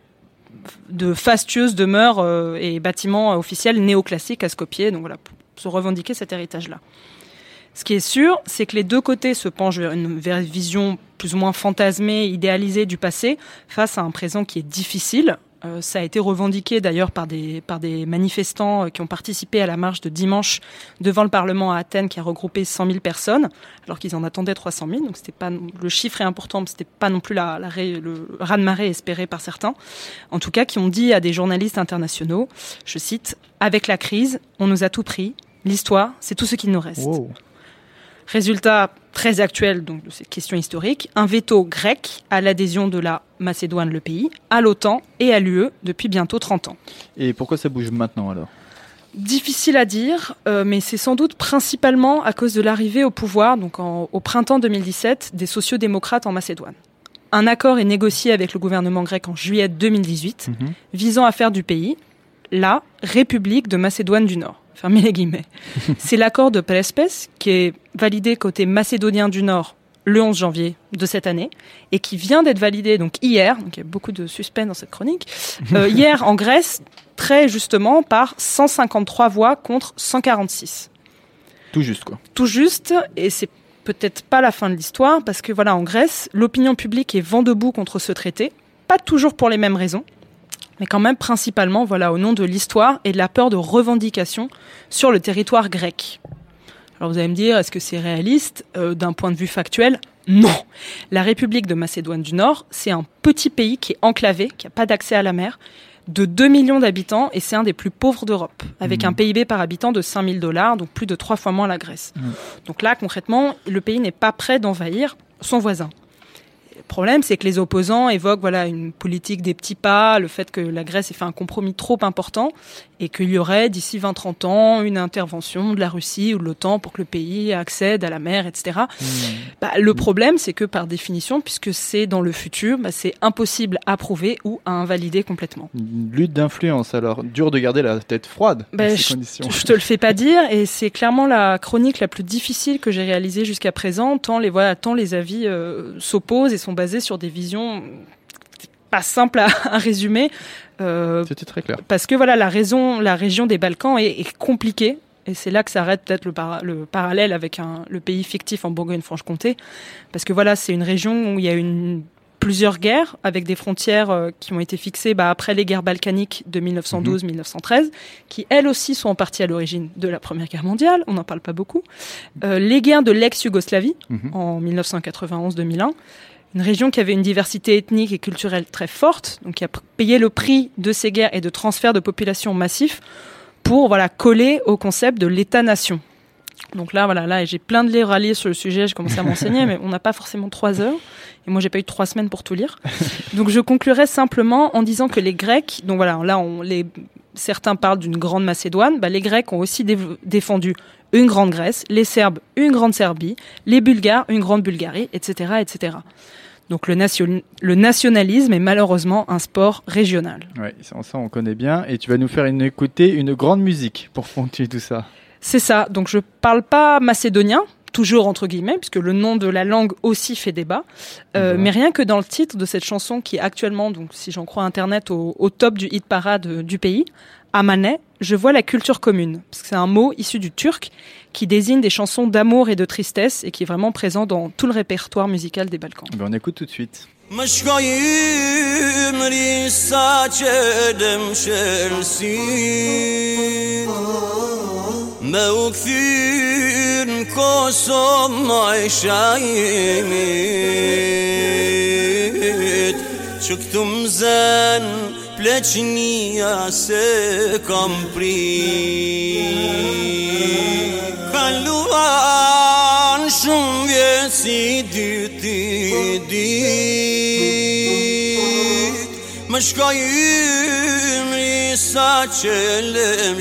fastueuses demeures et bâtiments officiels néoclassiques à Skopje, donc voilà, pour se revendiquer cet héritage-là. Ce qui est sûr, c'est que les deux côtés se penchent vers une vision plus ou moins fantasmée, idéalisée du passé, face à un présent qui est difficile. Ça a été revendiqué d'ailleurs par des manifestants qui ont participé à la marche de dimanche devant le Parlement à Athènes, qui a regroupé 100 000 personnes, alors qu'ils en attendaient 300 000. Donc le chiffre est important, mais c'était pas non plus le raz-de-marée espéré par certains. En tout cas, qui ont dit à des journalistes internationaux, je cite, « Avec la crise, on nous a tout pris. L'histoire, c'est tout ce qu'il nous reste. » Wow. Résultat très actuel donc, de cette question historique, un veto grec à l'adhésion de la Macédoine, le pays, à l'OTAN et à l'UE depuis bientôt 30 ans. Et pourquoi ça bouge maintenant alors ? Difficile à dire, mais c'est sans doute principalement à cause de l'arrivée au pouvoir, donc au printemps 2017, des sociodémocrates en Macédoine. Un accord est négocié avec le gouvernement grec en juillet 2018, visant à faire du pays la République de Macédoine du Nord. Fermez les guillemets. C'est l'accord de Prespes qui est validé côté macédonien du Nord le 11 janvier de cette année et qui vient d'être validé donc hier, donc il y a beaucoup de suspense dans cette chronique, hier en Grèce, très justement par 153 voix contre 146. Tout juste quoi. Tout juste, et c'est peut-être pas la fin de l'histoire parce que voilà, en Grèce, l'opinion publique est vent debout contre ce traité, pas toujours pour les mêmes raisons. Mais quand même principalement voilà, au nom de l'histoire et de la peur de revendication sur le territoire grec. Alors vous allez me dire, est-ce que c'est réaliste d'un point de vue factuel ? Non. La République de Macédoine du Nord, c'est un petit pays qui est enclavé, qui n'a pas d'accès à la mer, de 2 millions d'habitants, et c'est un des plus pauvres d'Europe, avec un PIB par habitant de $5 000, donc plus de 3 fois moins la Grèce. Donc là, concrètement, le pays n'est pas prêt d'envahir son voisin. Le problème, c'est que les opposants évoquent voilà, une politique des petits pas, le fait que la Grèce ait fait un compromis trop important et qu'il y aurait d'ici 20-30 ans une intervention de la Russie ou de l'OTAN pour que le pays accède à la mer, etc. Le problème, c'est que par définition, puisque c'est dans le futur, c'est impossible à prouver ou à invalider complètement. Une lutte d'influence, alors dur de garder la tête froide dans ces conditions. Je te le fais pas dire, et c'est clairement la chronique la plus difficile que j'ai réalisée jusqu'à présent, tant les avis s'opposent et sont basés sur des visions pas simples à résumer. C'était très clair. Parce que voilà, la région des Balkans est compliquée. Et c'est là que s'arrête peut-être le parallèle avec le pays fictif en Bourgogne-Franche-Comté. Parce que voilà, c'est une région où il y a plusieurs guerres avec des frontières qui ont été fixées après les guerres balkaniques de 1912-1913, qui elles aussi sont en partie à l'origine de la Première Guerre mondiale. On n'en parle pas beaucoup. Les guerres de l'ex-Yougoslavie en 1991-2001. Une région qui avait une diversité ethnique et culturelle très forte, donc qui a payé le prix de ces guerres et de transferts de population massifs pour coller au concept de l'État-nation. Donc là, j'ai plein de livres à lire sur le sujet, j'ai commencé à m'enseigner, mais on n'a pas forcément 3 heures. Et moi, j'ai pas eu 3 semaines pour tout lire. Donc je conclurai simplement en disant que les Grecs, donc voilà, là, certains parlent d'une grande Macédoine, les Grecs ont aussi défendu une grande Grèce, les Serbes, une grande Serbie, les Bulgares, une grande Bulgarie, etc., etc. Donc le nationalisme est malheureusement un sport régional. Oui, ça on connaît bien. Et tu vas nous faire écouter une grande musique pour ponctuer tout ça. C'est ça. Donc je parle pas macédonien, toujours entre guillemets, puisque le nom de la langue aussi fait débat. Mais rien que dans le titre de cette chanson qui est actuellement, donc si j'en crois Internet, au top du hit parade du pays, Amane, je vois la culture commune. Parce que c'est un mot issu du turc qui désigne des chansons d'amour et de tristesse et qui est vraiment présent dans tout le répertoire musical des Balkans. On écoute tout de suite. Plečnija se kam pri Kaluan shumë vjet si dyti dit Më shkoj ymri sa qëllëm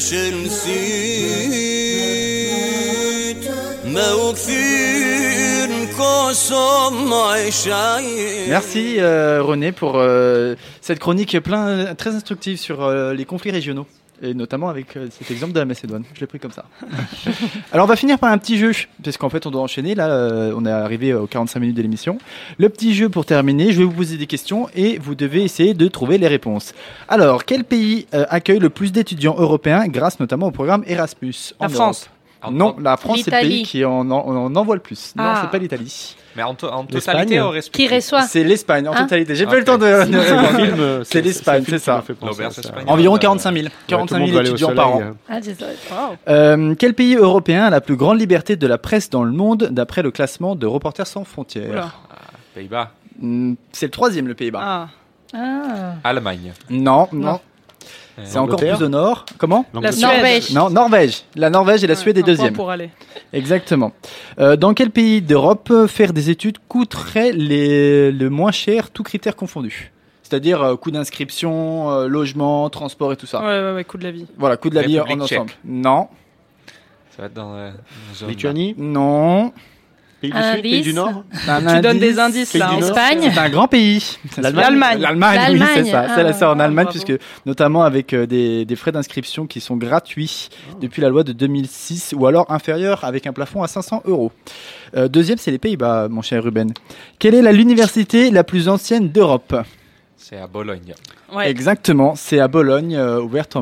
shënësit Me u këthyr në kohë Merci René pour cette chronique très instructive sur les conflits régionaux. Et notamment avec cet exemple de la Macédoine. Je l'ai pris comme ça. Alors on va finir par un petit jeu, parce qu'en fait on doit enchaîner. Là, on est arrivé aux 45 minutes de l'émission. Le petit jeu pour terminer, je vais vous poser des questions et vous devez essayer de trouver les réponses. Alors, quel pays accueille le plus d'étudiants européens grâce notamment au programme Erasmus La France. Non, la France c'est le L'Italie. pays qui en envoie le plus. Non, c'est pas l'Italie. Mais en totalité, L'Espagne. au respect. Qui reçoit? C'est l'Espagne en Ah. totalité. J'ai pas Ok. eu le temps de... C'est l'Espagne, c'est ça. L'auberge espagnole. Environ 45 000. 45 000 étudiants par an. Ah, je savais. Quel pays européen a la plus grande liberté de la presse dans le monde d'après le classement de Reporters sans frontières? Oula. Pays-Bas. C'est le troisième, le Pays-Bas. Ah. Ah. Allemagne. Non. C'est encore Angleterre. plus au nord. Comment? La Suède. Norvège. Non, Norvège. La Norvège et la Suède est Un point deuxième. pour aller. Exactement. Dans quel pays d'Europe faire des études coûterait le moins cher, tous critères confondus? C'est-à-dire coût d'inscription, logement, transport et tout ça. Ouais, coût de la vie. Voilà, coût de la vie en République ensemble. tchèque. Non. Ça va être dans la zone. Lituanie, Non. pays du Sud, pays du Indice. Nord. Tu donnes des indices Pays là. du hein. Nord. Espagne. C'est un grand pays. L'Allemagne. L'Allemagne, oui, c'est ça. L'Allemagne. C'est en Ah, Allemagne, bravo. puisque notamment avec des frais d'inscription qui sont gratuits depuis la loi de 2006 ou alors inférieurs avec un plafond à 500 €. Deuxième, c'est les Pays-Bas, mon cher Ruben. Quelle est l'université la plus ancienne d'Europe? C'est à Bologne. Ouais. Exactement, c'est à Bologne, ouverte en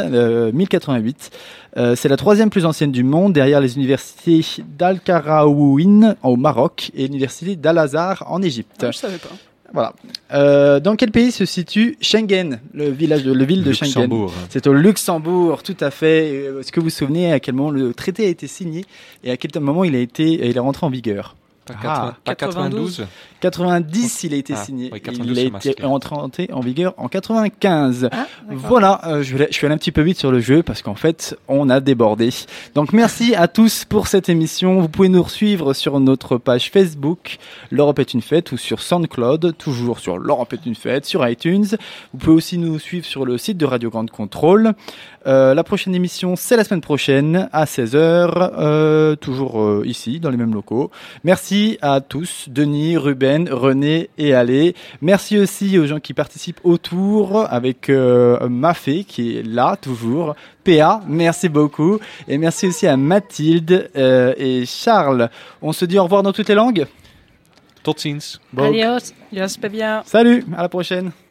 1088. C'est la troisième plus ancienne du monde, derrière les universités d'Al-Qarawouin au Maroc et l'université d'Al-Azhar en Égypte. Ah, je savais pas. Voilà. Dans quel pays se situe Schengen, le ville de Schengen? Luxembourg. C'est au Luxembourg, tout à fait. Est-ce que vous vous souvenez à quel moment le traité a été signé et à quel moment il est rentré en vigueur? Pas 92. 90, il a été Ah, signé. oui, 92, Il a c'est été masqué. entré en vigueur en 95. Ah, Voilà, je vais aller un petit peu vite sur le jeu parce qu'en fait, on a débordé. Donc merci à tous pour cette émission. Vous pouvez nous suivre sur notre page Facebook, L'Europe est une fête, ou sur SoundCloud, toujours sur L'Europe est une fête, sur iTunes. Vous pouvez aussi nous suivre sur le site de Radio Grande Contrôle. La prochaine émission, c'est la semaine prochaine à 16h, toujours ici, dans les mêmes locaux. Merci à tous, Denis, Ruben, René et Ale. Merci aussi aux gens qui participent autour avec Mafé qui est là toujours. PA, merci beaucoup. Et merci aussi à Mathilde et Charles. On se dit au revoir dans toutes les langues. Tot ziens. Adios. J'espère bien. Salut, à la prochaine.